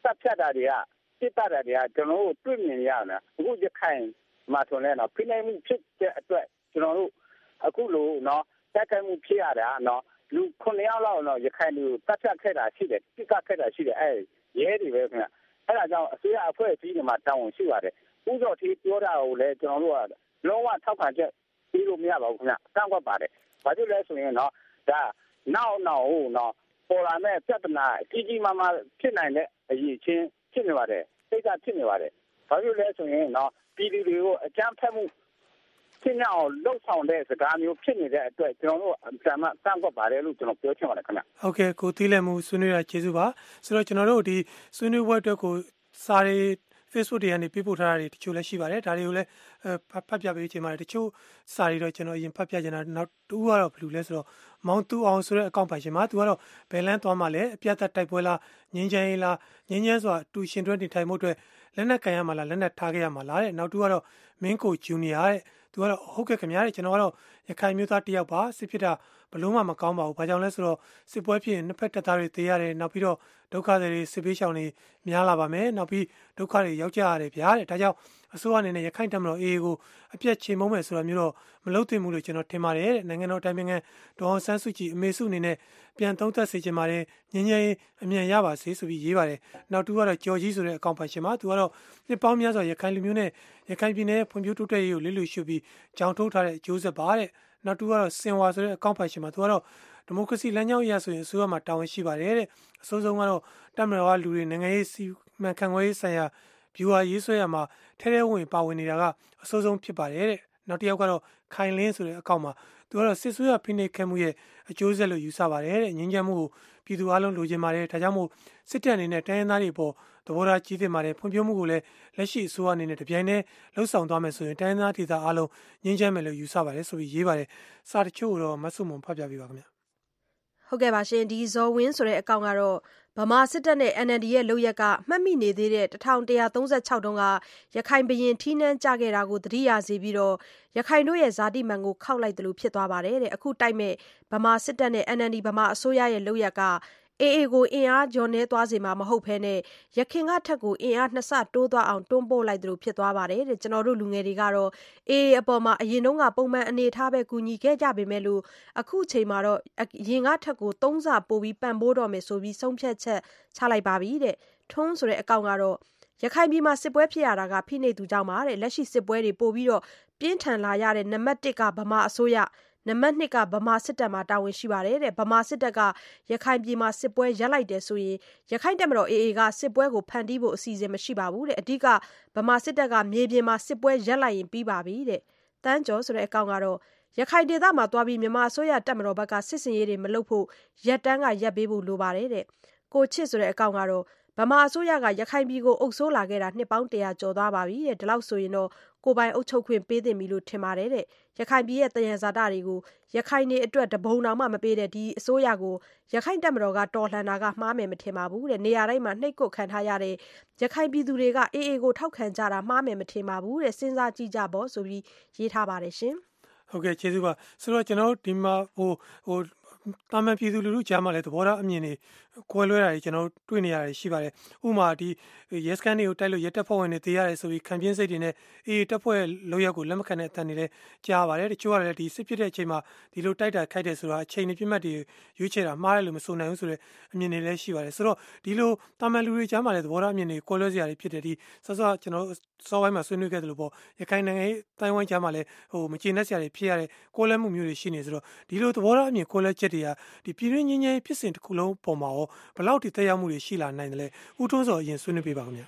[SPEAKER 17] တပ်ဖြတ်တာတွေကစစ်တပ်တွေကကျွန်တော်တို့တွေ့မြင်ရတာအခုရခိုင်မှာဆိုလဲတော့ဖိနှိပ်မှုဖြစ်တဲ့အတွက်ကျွန်တော်တို့အခုလို့နော်တက်ခိုင်မှုဖြစ်ရတာနော်လူခုနှစ်ယောက်လောက်တော့ရခိုင်လူတပ်ဖြတ်ခဲ့တာရှိတယ်ပြစ်ကခဲ့တာရှိတယ်အဲရဲတွေပဲခင်ဗျအဲ့ဒါကြောင့်အစိုးရအဖွဲ့အစည်းတွေမှာတောင်းဝန်ရှိပါတယ်ဥစ္စာတီပြောတာကိုလည်းကျွန်တော်တို့ကလုံးဝထောက်ခံချက်ပြီးလို့မရပါဘူးခင်ဗျကန့်ကွက်ပါတယ်ဘာဖြစ်လဲဆိုရင်တော့ဒါနောက်နောက်ဟိုနော်ပေါ်လာမဲ့ပြဿနာကြီးကြီးမားမားဖြစ်နိုင်တဲ့အရေးချင်းဖြစ်နေပါတယ်စိတ်ကဖြစ်နေပါတယ်ဘာဖြစ်လဲဆိုရင်နော်ပြည်သူတွေကိုအကြမ်းဖက်မှုဖြစ်နေအောင်လှုပ်ဆောင်တဲ့စကားမျိုးဖြစ်နေတဲ့အတွက်ကျွန်တော်တို့အမှန်မှကန့်ကွက်ပါတယ်လို့ကျွန်တော်ပြောချင်ပါတယ်ခင်ဗျ
[SPEAKER 14] ဟုတ်ကဲ့ကိုသီးလက်မှုဆွေးနွေးတာကျေးဇူးပါဆိုတော့ကျွန်တော်တို့ဒီဆွေးနွေးပွဲအတွက်ကိုစာရေး Facebook တွေကနေပြပို့ထားတာတွေတချို့လည်းရှိပါတယ်ဒါတွေကိုလည်းဖတ်ပြပေးချင်ပါတယ်တချို့စာတွေတော့ကျွန်တော်အရင်ဖတ်ပြချင်တာနောက်တူကတော့ဘယ်လိုလဲဆိုတော့မောင်တူအောင်ဆိုတဲ့အကောင့်ပိုင်ရှင်မှာသူကတော့ဘယ်လန်းသွားမှလဲအပြတ်သက်တိုက်ပွဲလားငင်းချမ်းရေးလားငင်းချမ်းဆိုတာတူရှင်တွဲနေထိုင်မှုအတွက်လက်နက်ကန်ရမှာလားလက်နက်ထားခဲ့ရမှာလားတဲ့နောက်တူကတော့မင်းကိုဂျူနီယာတဲ့သူကတော့ဟုတ်ကဲ့ခင်ဗျာတဲ့ကျွန်တော်ကတော့ရခိုင်မျိုးသားတယောက်ပါစစ်ဖြစ်တာဘလို့မှမကောင်းပါဘူးဘာကြောင့်လဲဆိုတော့စစ်ပွဲဖြစ်ရင်နှစ်ဖက်တပ်သားတွေတေးရတယ်နောက်ပြီးတော့ဒုက္ခတွေစစ်ပေးရှောင်တွေများလာပါမယ်နောက်ပြီးဒုက္ခတွေရောက်ကြရတယ်ဗျာတဲ့ဒါကြောင့်အစိုးရအနေနဲ့ရခိုင်တပ်မတော် အေး ကိုအပြတ်ချေမုံမယ်ဆိုတာမျိုးတော့မလုပ်သင့်ဘူးလို့ကျွန်တော်ထင်ပါတယ်တဲ့နိုင်ငံတော်တိုင်ပင်ခံဒေါအောင်ဆန်းစုကြည်အမေစုအနေနဲ့ပြန်သုံးသပ်စေချင်ပါတယ်ငင်းငယ်အမြန်ရပါစေဆိုပြီးရေးပါတယ်နောက်တူကတော့ကြော်ကြီးဆိုတဲ့အကောင့်ပိုင်ရှင်မှာသူကတော့နှစ်ပေါင်းများစွာရခိုင်လူမျိုးနဲ့ရခိုင်ပြည်နယ်ဖွံ့ဖြိုးတိုးတက်ရေးကိုလစ်လျူရှုပြီးကြောင်ထုတ်ထားတဲ့အကျိုးဆက်ပါတဲ့နောက်တူကတော့စင်ဝါဆိုတဲ့အကောင့်ပိုင်ရှင်မှာသူကတော့ဒီမိုကရေစီလမ်းကြောင်းအရဆိုရင်အစိုးရမှာတာဝန်ရှိပါတယ်တဲ့အစိုးဆုံးကတော့တပ်မတော်ကလူတွေနိုင်ငံရေးစီမံခန့်ခွဲရေးဆိုင်ရာဗျူဟာရေးဆွဲရမှာထဲထဲဝင်ပါဝင်နေတာကအစိုးဆုံးဖြစ်ပါတယ်တဲ့နောက်တစ်ယောက်ကတော့ခိုင်လင်းဆိုတဲ့အကောင့်မှာသူကတော့စစ်ဆွေးရဖိနှိပ်ခဲ့မှုရဲ့အကျိုးဆက်လို့ယူဆပါတယ်တဲ့ငြင်းချမ်းမှုကိုပြည်သူအလုံးလိုချင်ပါတယ်ဒါကြောင့်မို့စစ်တပ်အနေနဲ့တိုင်းရင်းသားတွေပေါ်သဘောထားကြီးသင့်ပါတယ်ဖွံ့ဖြိုးမှုကိုလည်းလက်ရှိအစိုးရအနေနဲ့တပြိုင်တည်းလှုပ်ဆောင်သွားမယ်ဆိုရင်တိုင်းရင်းသားဒေသအလုံးငြင်းချမ်းမယ်လို့ယူဆပါတယ်ဆိုပြီးရေးပါတယ်စာတချို့တော့မဆုမွန်ဖတ်ပြပေးပါခင်ဗျ
[SPEAKER 18] ဟုတ်ကဲ့ပါရှင်ဒီဇော်ဝင်းဆိုတဲ့အကောင့်ကတော့ဗမာစစ်တပ်နဲ့ အန် အယ်လ် ဒီ ရဲ့လုပ်ရက်ကမှတ်မိနေသေးတဲ့တစ်ထောင်တစ်ရာသုံးဆယ့်ခြောက်တုန်းကရခိုင်ဘရင်ထီးနှန်းကြခဲ့တာကိုသတိရစေပြီးတော့ရခိုင်တို့ရဲ့ဇာတိမှန်ကိုခောက်လိုက်တယ်လို့ဖြစ်သွားပါတယ်တဲ့အခုတိုက်မဲ့ဗမာစစ်တပ်နဲ့ အန် အယ်လ် ဒီ ဗမာအစိုးရရဲ့လုပ်ရက်က အေးအေးကိုအင်အားကျော်နေသွားစေမှာမဟုတ်ဘဲနဲ့ရခင်ကထက်ကိုအင်အားနှစ်ဆတိုးသွားအောင်တွန်းပို့လိုက်တယ်လို့ဖြစ်သွားပါတယ်တဲ့ကျွန်တော်တို့လူငယ်တွေကတော့အေးအပေါ်မှာအရင်တုန်းကပုံမှန်အနေထားပဲကူညီခဲ့ကြပေမဲ့လို့အခုချိန်မှာတော့အရင်ကထက်ကိုသုံးဆပို့ပြီးပံ့ပိုးတော့မယ်ဆိုပြီးဆုံးဖြတ်ချက်ချလိုက်ပါပြီတဲ့ထွန်းဆိုတဲ့အကောင့်ကတော့ရခိုင်ပြည်မှာစစ်ပွဲဖြစ်ရတာကဖိနှိပ်သူကြောင့်ပါတဲ့လက်ရှိစစ်ပွဲတွေပို့ပြီးတော့ပြင်းထန်လာရတဲ့နံပါတ်တစ်ကဗမာအစိုးရနံပါတ်နှစ်ကဗမာစစ်တပ်မှာတာဝန်ရှိပါတယ်တဲ့ဗမာစစ်တပ်ကရခိုင်ပြည်မှာစစ်ပွဲရပ်လိုက်တယ်ဆိုရင်ရခိုင်တပ်မတော် အေး အေး ကစစ်ပွဲကိုဖန်တီးဖို့အစီအစဉ်မရှိပါဘူးတဲ့အဓိကဗမာစစ်တပ်ကမြေပြင်မှာစစ်ပွဲရပ်လိုက်ရင်ပြီးပါပြီတဲ့တန်းကျော်ဆိုတဲ့အကောင့်ကတော့ရခိုင်ဒေသမှာတွားပြီးမြန်မာအစိုးရတပ်မတော်ဘက်ကစစ်စင်ရေးတွေမလုပ်ဖို့ရပ်တန်းကရပ်ပေးဖို့လိုပါတယ်တဲ့ကိုချစ်ဆိုတဲ့အကောင့်ကတော့ဗမာအစိုးရကရခိုင်ပြည်ကိုအုပ်ဆိုးလာခဲ့တာနှစ်ပေါင်းတရာကျော်သွားပါပြီတဲ့ဒီလောက်ဆိုရင်တော့ကိုပိုင်အုပ်ချုပ်ခွင့်ပေးသင့်ပြီလို့ထင်ပါတယ်တဲ့ရခိုင်ပြည်ရဲ့တယံဇာတတွေကိုရခိုင်နေအတွက်တပုံတောင်မှမပေးတဲ့ဒီအစိုးရကိုရခိုင်တပ်မတော်ကတော်လှန်တာကမှားမယ်မထင်ပါဘူးတဲ့နေရာတိုင်းမှာနှိပ်ကွပ်ခံထားရတဲ့ရခိုင်ပြည်သူတွေကအေးအေးကိုထောက်ခံကြတာမှားမယ်မထင်ပါဘူးတဲ့စဉ်းစားကြည့်ကြပေါ့ဆိုပြီးရေးထားပါတယ်ရှင်
[SPEAKER 14] ဟုတ်ကဲ့ကျေးဇူးပါဆိုတော့ကျွန်တော်ဒီမှာဟိုဟိုတာမန်ပြည်သူလူထုကြားမှာလည်းသဘောထားအမြင်တွေကွဲလွဲတာတွေကျွန်တော်တွေ့နေရတယ်ရှိပါတယ်ဥပမာဒီရဲစခန်းတွေကိုတိုက်လို့ရဲတပ်ဖွဲ့ဝင်တွေတေးရတယ်ဆိုပြီးခံပြင်းစိတ်တွေနဲ့အေးတပ်ဖွဲ့လောက်ရက်ကိုလက်မခံတဲ့အတန်တွေလည်းကြားပါတယ်တချို့ကလည်းဒီစစ်ဖြစ်တဲ့အချိန်မှာဒီလိုတိုက်တာခိုက်တယ်ဆိုတာအချိန်နဲ့ပြတ်မှတ်တွေရွေးချယ်တာမှားတယ်လို့မဆိုနိုင်ဘူးဆိုတဲ့အမြင်တွေလည်းရှိပါတယ်ဆိုတော့ဒီလိုတာမန်လူတွေကြားမှာလည်းသဘောထားအမြင်တွေကွဲလွဲစရာတွေဖြစ်တယ်ဒီဆော့ဆော့ကျွန်တော်စောဝိုင်းမှာဆွေးနွေးခဲ့တယ်လို့ပေါ့ရခိုင်နိုင်ငံရေးတိုင်းဝိုင်းကြားမှာလည်းဟိုမကျေနပ်စရာတွေဖြစ်ရတဲ့ကွဲလွဲမှုမျိုးတွေရှိနေဆိုတော့ဒီလိုသဘောထားအမြင်ကွဲလွဲချက်တွေကဒီပြည်တွင်းငင်းငယ်ဖြစ်စဉ်တစ်ခုလုံးပုံမှာရောဘယ်လောက်ထိသက်ရောက်မှုတွေရှိလာနိုင်တယ်လဲဦးထွန်းစောအရင်ဆွေးနွေးပေးပါခင်ဗျာ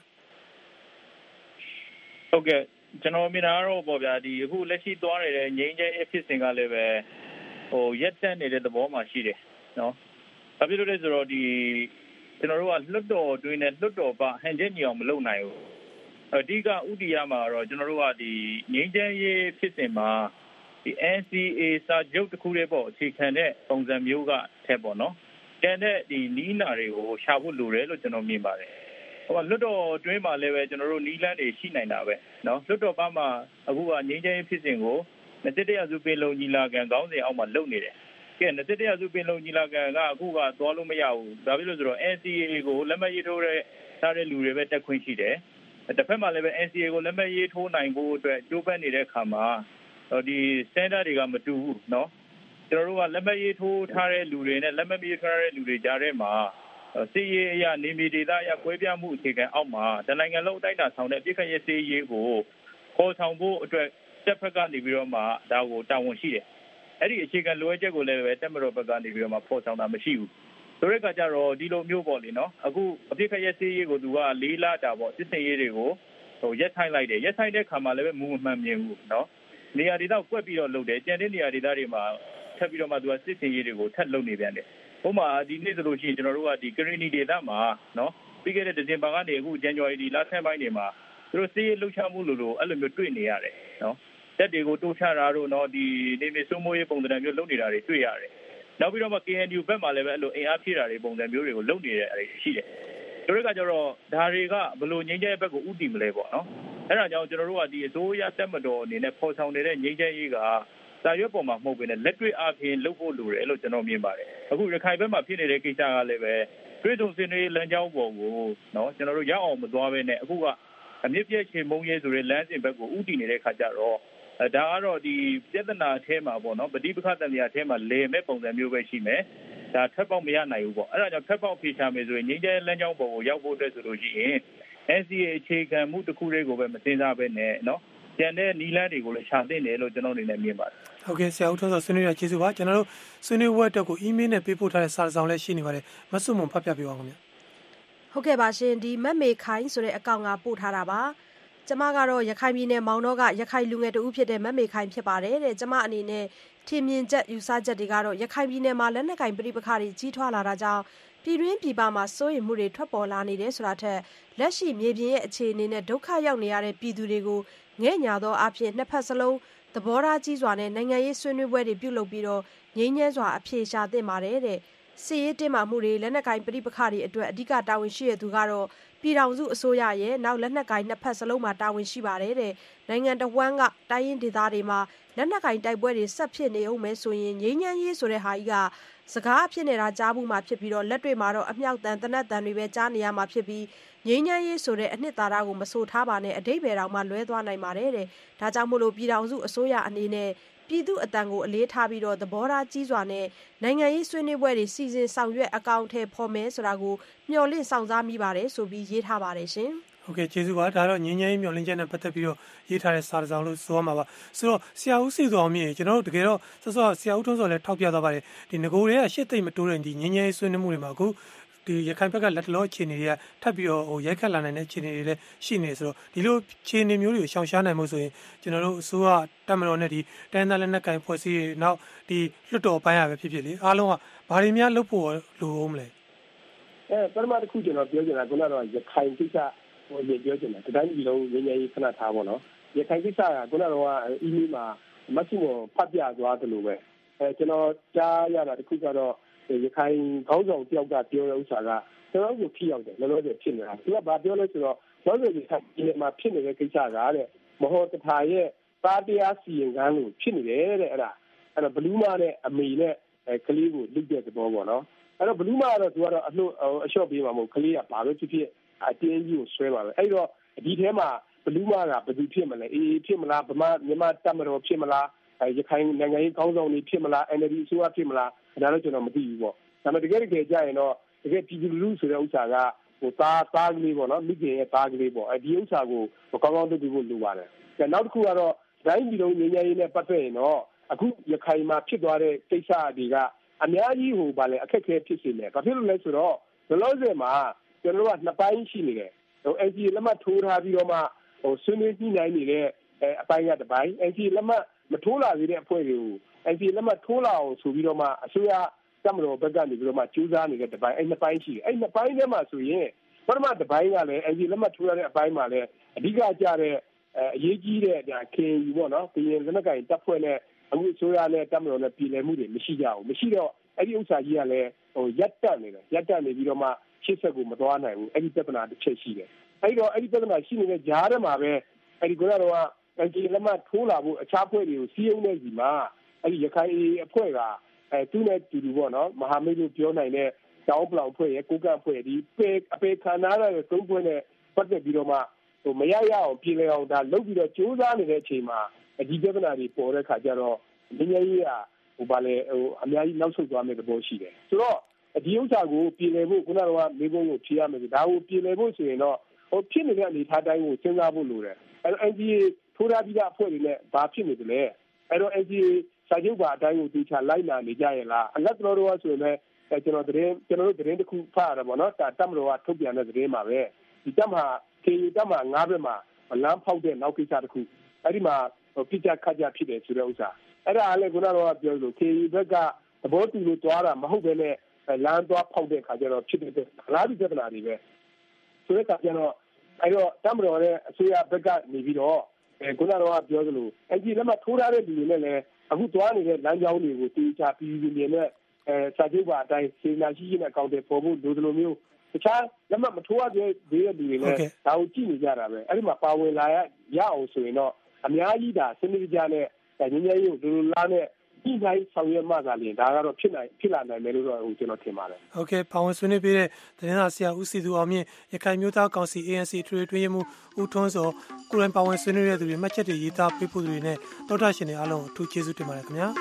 [SPEAKER 15] ဟုတ်ကဲ့ကျွန်တော်မြင်တာကတော့ပေါ့ဗျာဒီအခုလက်ရှိသွားနေတဲ့ငင်းငယ်ဖြစ်စဉ်ကလည်းပဲဟိုရက်တက်နေတဲ့သဘောမှာရှိတယ်နော်ဘာဖြစ်လို့လဲဆိုတော့ဒီကျွန်တော်တို့ကလွတ်တော်တွင်းနဲ့လွတ်တော်ပါဟန်ချက်ညီအောင်မလုပ်နိုင်ဘူးအဓိကဥတီရမှာတော့ကျွန်တော်တို့ကဒီငင်းငယ်ဖြစ်စဉ်မှာဒီ အန် စီ အေ စာချုပ်တစ်ခုတည်းပေါ့အခြေခံတဲ့ပုံစံမျိုးကထက်ပေါ့နော်ကျန်တဲ့ဒီနီးနာတွေကိုရှာဖို့လိုတယ်လို့ကျွန်တော်မြင်ပါတယ်ဟိုကလွတ်တော်တွင်းမှာလည်းပဲကျွန်တော်တို့နီးလန်းတွေရှိနိုင်တာပဲနော်လွတ်တော်ပါမှာအခုကငင်းငယ်ဖြစ်စဉ်ကိုနှစ်တရာစုပင်လုံးညီလာခံခေါင်းစဉ်အောက်မှာလုပ်နေတယ်ကဲနှစ်တရာစုပင်လုံညီလာခံကအခုကသွားလို့မရဘူးဒါဖြစ်လို့ဆိုတော့ N C A ကိုလက်မှတ်ရေးထိုးတဲ့ထားတဲ့လူတွေပဲတက်ခွင့်ရှိတယ်တစ်ဖက်မှာလည်းပဲ N C A ကိုလက်မှတ်ရေးထိုးနိုင်ဖို့အတွက်ကြိုးပမ်းနေတဲ့အခါမှာဒီ standard တွေကမတူဘူးเนาะကျွန်တော်တို့ကလက်မှတ်ရေးထိုးထားတဲ့လူတွေနဲ့လက်မှတ်ရေးထားတဲ့လူတွေကြားထဲမှာစီးရေးအရာနေမြေဒေသအရကွဲပြားမှုအခြေခံအောက်မှာတနိုင်ငံလုံးအတိုင်းအတာဆောင်တဲ့အပြစ်ခတ်ရစီးရေးကိုခေါ်ဆောင်ဖို့အတွက်တက်ဖက်ကနေပြီးတော့မှဒါကိုတာဝန်ရှိတယ်အဲ့ဒီအခြေခံလိုအပ်ချက်ကိုလည်းပဲတက်မတော်ဘက်ကနေပြီးတော့မှဖော်ဆောင်တာမရှိဘူးဆိုတဲ့အခါကျတော့ဒီလိုမျိုးပေါ့လေနော်အခုအပြစ်ခတ်ရစီးရေးကိုသူကလေးလတာပေါ့စစ်စင်ရေးတွေကိုဟိုရက်ထိုင်လိုက်တယ်ရက်ထိုင်တဲ့ခါမှာလည်းပဲမူအမှန်မြင်ဘူးနော်နေရာဒေသကွက်ပြီးတော့လုပ်တယ်ကြံတဲ့နေရာဒေသတွေမှာထပ်ပြီးတော့မှသူကစစ်စင်ရေးတွေကိုထပ်လုပ်နေပြန်တယ်ဥပမာဒီနေ့ဆိုလို့ရှိရင်ကျွန်တော်တို့ကဒီကရီနီဒေသမှာနော်ပြီးခဲ့တဲ့ဒီဇင်ဘာကနေအခုဇန်နဝါရီဒီလဆန်းပိုင်းတွေမှာသူတို့စစ်ရေးလှုပ်ရှားမှုလို့လို့အဲ့လိုမျိုးတွေ့နေရတယ်နော်တက်တွေကိုတိုးချတာတို့နော်ဒီနေမြေစိုးမိုးရေးပုံစံမျိုးလုပ်နေတာတွေတွေ့ရတယ်နောက်ပြီးတော့မှ K N U ဘက်မှာလည်းပဲအဲ့လိုအင်အားဖြည့်တာတွေပုံစံမျိုးတွေကိုလုပ်နေတဲ့အဲ့ဒီရှိတယ်တို့ကကြတော့ဒါတွေကဘယ်လိုငြိမ်းချမ်းရေးဘက်ကိုဥတည်မလဲပေါ့နော်အဲ့ဒါကြောင့်ကျွန်တော်တို့ကဒီအစိုးရတက်မတော်အနေနဲ့ပေါ်ဆောင်နေတဲ့ငြိမ်းချမ်းရေးကစာရွက်ပေါ်မှာမဟုတ်ဘဲနဲ့လက်တွေ့အားဖြင့်လုပ်ဖို့လိုတယ်လို့ကျွန်တော်မြင်ပါတယ်အခုရခိုင်ဘက်မှာဖြစ်နေတဲ့ကိစ္စကလည်းပဲတွေ့ဆုံစင်တွေလမ်းကြောင်းပေါ်ကိုနော်ကျွန်တော်တို့ရောက်အောင်မသွားဘဲနဲ့အခုကအမြင့်ပြည့်ချေမုံရဲဆိုတဲ့လမ်းစဉ်ဘက်ကိုဥတည်နေတဲ့ခါကျတော့ဒါကတော့ဒီပြဿနာအထဲမှာပေါ့နော်ပဋိပက္ခတန်ရာအထဲမှာလေမဲ့ပုံစံမျိုးပဲရှိမယ်ဒါထပ်ပေါက်မရနိုင်ဘူးပေါ့အဲ့ဒါကြောင့်ထပ်ပေါက်ဖြေချမယ်ဆိုရင်ငြိမ်းချမ်းလမ်းကြောင်းပေါ်ကိုရောက်ဖို့အတွက်ဆိုလို့ရှိရင် N C A အခြေခံမှုတစ်ခုလေးကိုပဲမစင်စားပဲနဲ့နော်ကျန်တဲ့နီလန်းတွေကိုလည်းရှာသင့်တယ်လို့ကျွန်တော်အနေနဲ့မြင်ပါတယ်
[SPEAKER 14] ဟုတ်ကဲ့ဆရာဦးထွန်းစောဆွေးနွေးရကျေးဇူးပါကျွန်တော်တို့ဆွေးနွေးဝက်တက်ကို email နဲ့ပေးပို့ထားတဲ့စာဆောင်လည်းရှိနေပါတယ်မဆုမွန်ဖတ်ပြပေးပါဦးခင်ဗျ
[SPEAKER 18] ဟုတ်ကဲ့ပါရှင်ဒီမက်မေခိုင်းဆိုတဲ့အကောင့်ကပို့ထားတာပါကျမကတော့ရခိုင်ပြည်နယ်မောင်တော်ကရခိုင်လူငယ်တဦးဖြစ်တဲ့မက်မေခိုင်ဖြစ်ပါတယ်တဲ့ကျမအနေနဲ့ထင်မြင်ချက်ယူဆချက်တွေကတော့ရခိုင်ပြည်နယ်မှာလက်နက်ကင်ပြိပခါတွေကြီးထွားလာတာကြောင့်ပြည်တွင်းပြည်ပမှာစိုးရိမ်မှုတွေထွက်ပေါ်လာနေတယ်ဆိုတာထက်လက်ရှိမြေပြင်ရဲ့အခြေအနေနဲ့ဒုက္ခရောက်နေရတဲ့ပြည်သူတွေကိုငဲ့ညာသောအဖြစ်နှစ်ဖက်စလုံးသဘောထားကြီးစွာနဲ့နိုင်ငံရေးဆွေးနွေးပွဲတွေပြုလုပ်ပြီးတော့ငြိမ်းချမ်းစွာအဖြေရှာသင့်ပါတယ်တဲ့စီရေးတင်မာမှုတွေလက်နက်ကင်ပြိပခါတွေအတွက်အဓိကတာဝန်ရှိရသူကတော့ပြည်ထောင်စုအစိုးရရဲ့နောက်လက်နက်ကင်နှစ်ဖက်စလုံးမှာတာဝန်ရှိပါတယ်တဲ့နိုင်ငံတော်ဝန်ကတိုင်းရင်းဒေသတွေမှာလက်နက်ကင်တိုက်ပွဲတွေဆက်ဖြစ်နေအောင်မယ်ဆိုရင်ငြိမ်းချမ်းရေးဆိုတဲ့ဟာကြီးကစကားအဖြစ်နေတာကြားမှုမှာဖြစ်ပြီးတော့လက်တွေ့မှာတော့အမြောက်တန်တနက်တန်တွေပဲကြားနေရမှာဖြစ်ပြီးငြိမ်းချမ်းရေးဆိုတဲ့အနှစ်သာရကိုမဆိုထားပါနဲ့အတိတ်ဘယ်တော့မှလွဲသွားနိုင်ပါတယ်တဲ့ဒါကြောင့်မို့လို့ပြည်ထောင်စုအစိုးရအနေနဲ့ပြည်သူအတန်ကိုအလေးထားပြီးတော့သဘောထားကြီးစွာနဲ့နိုင်ငံရေးဆွေးနွေးပွဲတွေစီစဉ်ဆောင်ရွက်အကောင့်ထဲပေါ်မယ်ဆိုတာကိုမျှော်လင့်ဆောင်စားမိပါတယ်ဆိုပြီးရေးထားပါတယ်ရှင်
[SPEAKER 14] ဟုတ်ကဲ့ကျေးဇူးပါဒါတော့ငင်းငင်းမျှော်လင့်ချက်နဲ့ပတ်သက်ပြီးတော့ရေးထားတဲ့စာဆောင်လို့ဆိုရမှာပါဆိုတော့ဆရာဦးစီတော်မြင့်ကျွန်တော်တို့တကယ်တော့ဆော့ဆော့ဆရာဦးထွန်းစောလည်းထောက်ပြသွားပါတယ်ဒီငကိုတွေကရှစ်သိမ့်မတိုးတဲ့ဒီငင်းငင်းဆွေးနွေးမှုတွေမှာအခုဒီရခိုင်ဘက်ကလက်တလောအခြေအနေတွေကထပ်ပြီးတော့ဟိုရိုက်ခတ်လာနိုင်တဲ့အခြေအနေတွေလည်းရှိနေဆိုတော့ဒီလိုအခြေအနေမျိုးတွေကိုရှောင်ရှားနိုင်မှုဆိုရင်ကျွန်တော်တို့အစိုးရတပ်မတော်နဲ့ဒီတိုင်းသားလက်နက်ကိုင်ဖွဲ့စည်းရေးနောက်ဒီလွှတ်တော်ပိုင်းရပဲဖြစ်ဖြစ်လေအားလုံးကဘာတွေများလုပ်ဖို့လိုအောင်မလဲ
[SPEAKER 16] အဲပထမတစ်ခုကျွန်တော်ပြောချင်တာကတော့ရခိုင်ကိစ္စဟိုရေပြောချင်တာတိုင်းပြည်လုံးငြိမ်းချမ်းရေးခဏထားပါတော့ရခိုင်ကိစ္စကခုနကအီးမေးမှာမက်ဆီမိုဖတ်ပြသွားတယ်လို့ပဲအဲကျွန်တော်ကြားရတာတစ်ခုကတော့ရခိုင်ခေါင်းဆောင်တယောက်ကပြောတဲ့ဥစ္စာကကျွန်တော်တို့ဖြစ်ရောက်တယ်လောလောဆယ်ဖြစ်နေတာသူကဘာပြောလဲဆိုတော့လောလောဆယ်ဒီမှာဖြစ်နေတဲ့ကိစ္စကတဲ့မဟောတထာရဲ့ပါတရားစီရင်ခံလို့ဖြစ်နေတယ်တဲ့အဲ့ဒါအဲ့တော့ဘလူးမာနဲ့အမေနဲ့ကလေးကိုလုတဲ့သဘောပေါ့နော်အဲ့တော့ဘလူးမာကတော့သူကတော့အလှအလျှော့ပေးမှာမဟုတ်ကလေးကဘာပဲဖြစ်ဖြစ်အတင်းကြီးကိုဆွဲပါပဲအဲ့တော့ဒီထဲမှာဘလူးမာကဘယ်သူဖြစ်မလဲအေးဖြစ်မလားဗမာမြန်မာတပ်မတော်ဖြစ်မလားရခိုင်နိုင်ငံရေးကောင်းဆောင်တွေဖြစ်မလား N L D အစိုးရဖြစ်မလားဒါတော့ကျွန်တော်မသိဘူးပေါ့ဒါပေမဲ့တကယ်တကယ်ကြာရင်တော့တကယ်ပြည်သူလူထုဆိုတဲ့ဥစ္စာကဟိုသားသားကလေးပေါ့နော်မိခင်ရဲ့သားကလေးပေါ့အဲဒီဥစ္စာကိုကောင်းကောင်းသိဖို့လိုပါတယ်။နောက်တစ်ခုကတော့တိုင်းပြည်လုံးငြိမ်းချမ်းရေးနဲ့ပတ်သက်ရင်တော့အခုရခိုင်မှာဖြစ်သွားတဲ့ကိစ္စတွေကအများကြီးဟိုဗာလေအခက်အခဲဖြစ်နေတယ်။ဘာဖြစ်လို့လဲဆိုတော့ဘလော့ဆယ်မှာကျွန်တော်တို့ကနှစ်ပိုင်းရှိနေတယ်။ဟို N C A လက်မှတ်ထိုးထားပြီးတော့မှဟိုဆွေးနွေးညှိနှိုင်းနေတဲ့အပိုင်းကတစ်ပိုင်း N C A လက်မှတ်မထိုးလာသေးတဲ့အဖွဲ့တွေကို N C A လက်မှတ်ထိုးလာအောင်ဆိုပြီးတော့မှအစိုးရတပ်မတော်ဘက်ကနေပြီးတော့မှကြိုးစားနေတဲ့တစ်ပိုင်းအဲ့နှစ်ပိုင်းရှိတယ်အဲ့နှစ်ပိုင်းထဲမှာဆိုရင်ပထမတစ်ပိုင်းကလည်း N C A လက်မှတ်ထိုးရတဲ့အပိုင်းမှာလည်းအဓိကကျတဲ့အရေးကြီးတဲ့ဒါ K N U ပေါ့နော်ပြည်နယ်လက်နက်ကိုင်တပ်ဖွဲ့နဲ့အခုအစိုးရနဲ့တပ်မတော်နဲ့ပြည်လည်မှုတွေမရှိကြဘူးမရှိတော့အဲ့ဒီဥစ္စာကြီးကလည်းဟိုရက်တက်နေတယ်ရက်တက်နေပြီးတော့မှရှစ်ဆက်ကိုမသွားနိုင်ဘူးအဲ့ဒီပြဿနာတစ်ချက်ရှိတယ်အဲ့တော့အဲ့ဒီပြဿနာရှိနေတဲ့ကြားထဲမှာပဲအဲ့ဒီကတော့ N C A လက်မှတ်ထိုးလာဖို့အခြားဖွဲ့တွေကိုစီးရုံးနေစီမှာအဲ့ဒီရခိုင်အဖွဲ့ကအဲသူနဲ့တူတူပေါ့နော်မဟာမိတ်တို့ပြောနိုင်တဲ့တောင်းပလောင်ဖွဲ့ရဲ့ကိုကန့်ဖွဲ့ဒီပေအပေခန္ဓာရဲ့သုံးဖွဲ့နဲ့ပတ်သက်ပြီးတော့မှဟိုမရရအောင်ပြည်လည်အောင်ဒါလုပ်ပြီးတော့ကြိုးစားနေတဲ့အချိန်မှာဒီပြဿနာတွေပေါ်တဲ့ခါကျတော့ငြိမ်းချမ်းရေးကဟိုဗာလေဟိုအများကြီးနောက်ဆုတ်သွားမယ့်သဘောရှိတယ်ဆိုတော့ဒီဥစ္စာကိုပြည်လည်ဖို့ခုနကတော့မိဘကိုဖြေရမယ်ဒါကိုပြည်လည်ဖို့ဆိုရင်တော့ဟိုဖြစ်နေတဲ့အနေထားတိုင်းကိုစဉ်းစားဖို့လိုတယ်အဲတော့ N G A ထိုးထားပြီးသားအဖွဲ့တွေနဲ့ဘာဖြစ်နေတယ်လဲအဲတော့ N G A စာချုပ်ပါအတိုင်းကိုသူချလိုက်လာနေကြရဲ့လားအလတ်တော်တော်ဆိုရင်လည်းကျွန်တော်သတင်းကျွန်တော်တို့သတင်းတစ်ခုဖတ်ရတာပေါ့နော်တာတပ်မတော်ကထုတ်ပြန်တဲ့သတင်းပါပဲဒီတပ်မှာခေယူတပ်မှာငါးဘက်မှာလမ်းဖောက်တဲ့နောက်ကိစ္စတစ်ခုအဲ့ဒီမှာပြစ်ကြခတ်ကြဖြစ်တယ်ဆိုတဲ့ဥစ္စာအဲ့ဒါလည်းခုနကတော့ပြောလို့ခေယူဘက်ကသဘောတူလို့တွားတာမဟုတ်ဘဲနဲ့လမ်းသွားဖောက်တဲ့ခါကျတော့ဖြစ်တဲ့လားဒီပြဿနာတွေပဲဆိုတဲ့အခါကျတော့အဲ့တော့တပ်မတော်ရဲ့အစိုးရဘက်ကနေပြီးတော့အဲခုနကတော့ပြောသလိုအကြီးလက်မှထိုးထားတဲ့လူတွေနဲ့လည်းအခုတွားနေတဲ့လမ်းကြောင်းတွေကိုတီးချပြီးပြီးနေနဲ့အဲစာချုပ်ပါအတိုင်းစေနာရှိရှိနဲ့အကောင့်တွေပေါ်ဖို့လိုသလိုမျိုးတခြားလက်မှမထိုးရသေးတဲ့လူတွေလည်းဒါကိုကြည့်နေကြတာပဲအဲ့ဒီမှာပါဝင်လာရရအောင်ဆိုရင်တော့အများကြီးဒါစနစ်တကျနဲ့ငင်းငယ်ရုပ်လူလူလားနဲ့ဒီတိုင်းဆောင်ရွက်မှသာလျှင်ဒါကတော့ဖြစ်နိုင်ဖြစ်လာနိုင်မယ်လို့တော့ကျွန်တော်ထင်ပါတယ်
[SPEAKER 14] ဟုတ်ကဲ့ပါဝင်ဆွေးနွေးပေးတဲ့သတင်းစာဆရာဦးစီသူအောင်မြင့်ရခိုင်မျိုးသားကောင်စီ A N C ထွေထွေတွင်းရေးမှူးဦးထွန်းစောကိုရိုင်းပါဝင်ဆွေးနွေးတဲ့သူတွေမှတ်ချက်တွေရေးသားပေးဖို့သူတွေနဲ့တောတာရှင်တွေအားလုံးအထူးကျေးဇူးတင်ပါတယ်ခင်ဗျာ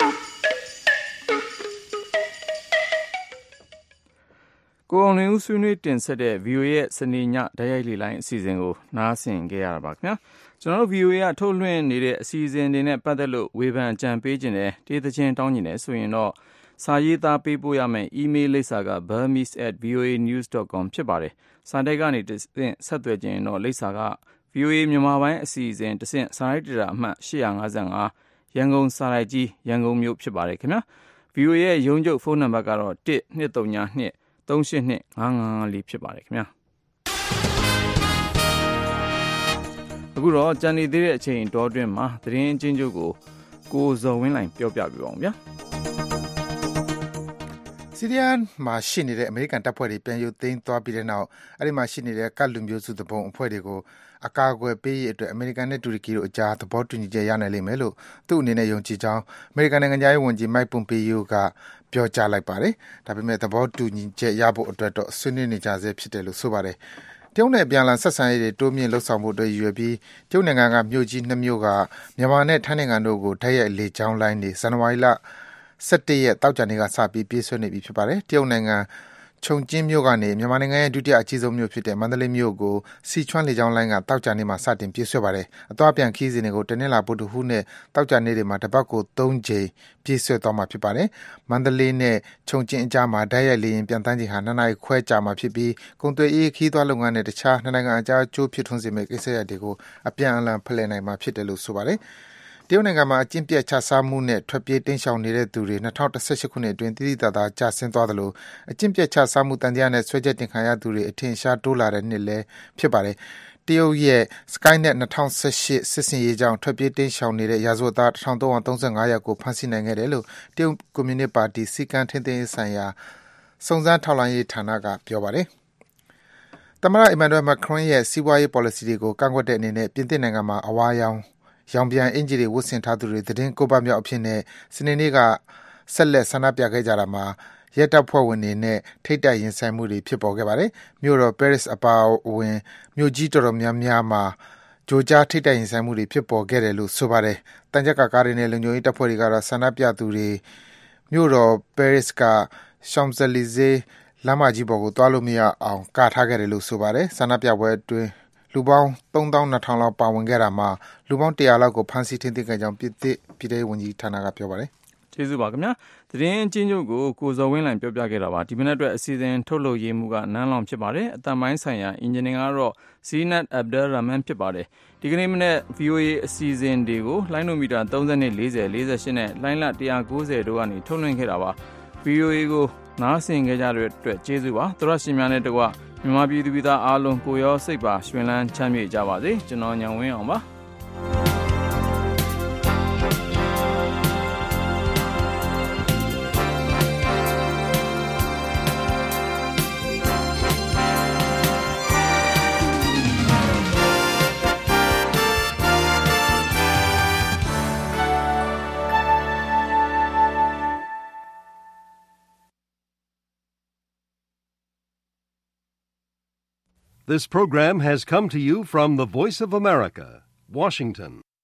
[SPEAKER 2] ကိုအောင်လင်းဦးဆွေးနွေးတင်ဆက်တဲ့ V O A ရဲ့စနေညဓာတ်ရိုက်လေလိုင်းအစီအစဉ်ကိုနားဆင်ကြရတာပါခင်ဗျာကျွန်တော်တို့ V O A ကထုတ်လွှင့်နေတဲ့အစီအစဉ်တွေနဲ့ပတ်သက်လို့ဝေဖန်အကြံပေးခြင်းနဲ့တေးသချင်းတောင်းခြင်းနဲ့ဆိုရင်တော့စာရေးသားပေးပို့ရမယ့် email လိပ်စာက burmese at v o a news dot com ဖြစ်ပါတယ်စာတိုက်ကနေတဆင့်ဆက်သွယ်ခြင်းတော့လိပ်စာက V O A မြန်မာပိုင်းအစီအစဉ်တဆင့်စာရိုက်တာအမှတ်eight five fiveရန်ကုန်စာရိုက်ကြီးရန်ကုန်မြို့ဖြစ်ပါတယ်ခင်ဗျာ V O A ရဲ့ရုံးချုပ်ဖုန်းနံပါတ်ကတော့one two three two three eight two five five fourဖြစ်ပါတယ်ခင်ဗျာအခုတော့ကြံနေသေးတဲ့အချိန်တောအတွင်းမှာသတင်းအချင်းချုပ်ကိုကိုဇော်ဝင်းလိုင်ပြောပြပြပါအောင်ဗျာ
[SPEAKER 3] ဆီးရီးယားမှာရှိနေတဲ့အမေရိကန်တပ်ဖွဲ့တွေပြန်ရုပ်သိမ်းသွားပြီးတဲ့နောက်အဲ့ဒီမှာရှိနေတဲ့ကတ်လူမျိုးစုတပုံအဖွဲ့တွေကိုအကာအကွယ်ပေးရေးအတွက်အမေရိကန်နဲ့တူရကီတို့အကြားသဘောတူညီချက်ရနိုင်လိမ့်မယ်လို့သူ့အနေနဲ့ယုံကြည်ကြောင်းအမေရိကန်နိုင်ငံသားရေးဝန်ကြီး Mike Pompeo ကပြောကြားလိုက်ပါတယ်။ဒါပေမဲ့သဘောတူညီချက်ရဖို့အတွက်တော့ဆွေးနွေးနေကြဆဲဖြစ်တယ်လို့ဆိုပါတယ်။တရုတ်နဲ့ပြန်လည်ဆက်ဆံရေးတွေတိုးမြင့်လှုပ်ဆောင်ဖို့အတွက်ရည်ရွယ်ပြီးတရုတ်နိုင်ငံကမြို့ကြီးနှစ်မြို့ကမြန်မာနဲ့ထိုင်းနိုင်ငံတို့ကိုတိုက်ရိုက်လေကြောင်းလိုင်းတွေဇန်နဝါရီလsevenရက်တောက်ကြနေကစပြီးပြေးဆွဲနေပြီဖြစ်ပါတယ်။တရုတ်နိုင်ငံခြုံကျင်းမြို့ကနေမြန်မာနိုင်ငံရဲ့ဒုတိယအကြီးဆုံးမြို့ဖြစ်တဲ့မန္တလေးမြို့ကိုစီချွမ်းလေကြောင်းလိုင်းကတောက်ကြနေမှာစတင်ပြေးဆွဲပါတယ်။အသွားပြန်ခီးစဉ်တွေကိုတနင်္လာဗုဒ္ဓဟူးနဲ့တောက်ကြနေတွေမှာတစ်ပတ်ကိုthreeကြိမ်ပြေးဆွဲသွားမှာဖြစ်ပါတယ်။မန္တလေးနဲ့ခြုံကျင်းအကြားမှာတိုက်ရိုက်လေယာဉ်ပြန်တန်းချိန်ဟာtwoနာရီခွဲကြာမှာဖြစ်ပြီးကုန်သွယ်ရေးခီးသွားလုပ်ငန်းနဲ့တခြားနှစ်နိုင်ငံအကြားအကျိုးဖြစ်ထွန်းစေမယ့်ကိစ္စရပ်တွေကိုအပြန်အလှန်ဖလှယ်နိုင်မှာဖြစ်တယ်လို့ဆိုပါတယ်။တရုတ်နိုင်ငံမှာအကျင့်ပြတ်ချစားမှုနဲ့ထွက်ပြေးတိမ်းရှောင်နေတဲ့သူတွေtwenty eighteenခုနှစ်အတွင်းတိတိတသာကျဆင်းသွားသလိုအကျင့်ပြတ်ချစားမှုတန်တရားနဲ့ဆွဲချက်တင်ခံရသူတွေအထင်ရှားတိုးလာတဲ့နှစ်လည်းဖြစ်ပါတယ်။တရုတ်ရဲ့ Skynet twenty eighteenစစ်စင်ရေးကြောင့်ထွက်ပြေးတိမ်းရှောင်နေတဲ့ရာဇဝတ်သားone thousand three hundred thirty-fiveယောက်ကိုဖမ်းဆီးနိုင်ခဲ့တယ်လို့တရုတ်ကွန်မြူနစ်ပါတီစီကံထင်းထင်းဆိုင်ရာစုံစမ်းထောက်လှမ်းရေးဌာနကပြောပါတယ်။သမ္မတ Emmanuel Macron ရဲ့စီးပွားရေး policy တွေကိုကန့်ကွက်တဲ့အနေနဲ့ပြင်သစ်နိုင်ငံမှာအဝါရောင်ရောင်ပြန်အင်ဂျီတွေဝတ်ဆင်ထားသူတွေသတင်းကိုပတ်မြောက်အဖြစ်နဲ့စနေနေ့ကဆက်လက်ဆန္ဒပြခဲ့ကြတာမှာရဲတပ်ဖွဲ့ဝင်တွေနဲ့ထိတ်တိုက်ရင်ဆိုင်မှုတွေဖြစ်ပေါ်ခဲ့ပါတယ်။မြို့တော် Paris အပါအဝင်မြို့ကြီးတော်တော်များများမှာကြိုကြားထိတ်တိုက်ရင်ဆိုင်မှုတွေဖြစ်ပေါ်ခဲ့တယ်လို့ဆိုပါတယ်။တန်ကြပ်ကားတွေနဲ့လုံခြုံရေးတပ်ဖွဲ့တွေကတော့ဆန္ဒပြသူတွေမြို့တော် Paris က Champs-Élysées လမ်းမကြီးပေါ်ကိုသွားလို့မရအောင်ကာထားခဲ့တယ်လို့ဆိုပါတယ်။ဆန္ဒပြပွဲအတွင်းလူပေါင်းthree thousand two hundredလောက်ပါဝင်ခဲ့တာမှာလူပေါင်းone hundredလောက်ကိုဖမ်းဆီးထိန်းသိမ်းခဲ့ကြောင်းပြည်သစ်ပြည်ထောင်ဝန်ကြီးဌာနကပြောပါတယ်
[SPEAKER 2] ။ကျေးဇူးပါခင်ဗျာ။သတင်းအချင်းချုပ်ကိုကိုဇော်ဝင်းလိုင်ပြောပြခဲ့တာပါ။ဒီမနက်အတွက်အစီအစဉ်ထုတ်လုပ်ရေးမှုကနန်းလောင်ဖြစ်ပါတယ်။အတန်ပိုင်းဆိုင်ရာအင်ဂျင်နီယာကတော့ Zeenat Abdul Rahman ဖြစ်ပါတယ်။ဒီကနေ့မနက် V O A အစီအစဉ်တွေကိုလိုင်းနိုမီတာthirty, forty, forty-eightနဲ့လိုင်းလone ninetyတို့ကနေထုတ်လွှင့်ခဲ့တာပါ။ V O A ကိုနားဆင်ခဲ့ကြတဲ့အတွက်ကျေးဇူးပါ။သောရရှင်များနဲ့တကွမြန်မာပြည်သူပြည်သားအားလုံးကိုရောစိတ်ပါရွှင်လန်းချမ်းမြေ့ကြပါစေကျွန်တော်ညံဝင်းအောင်ပါ
[SPEAKER 1] This program has come to you from the Voice of America, Washington.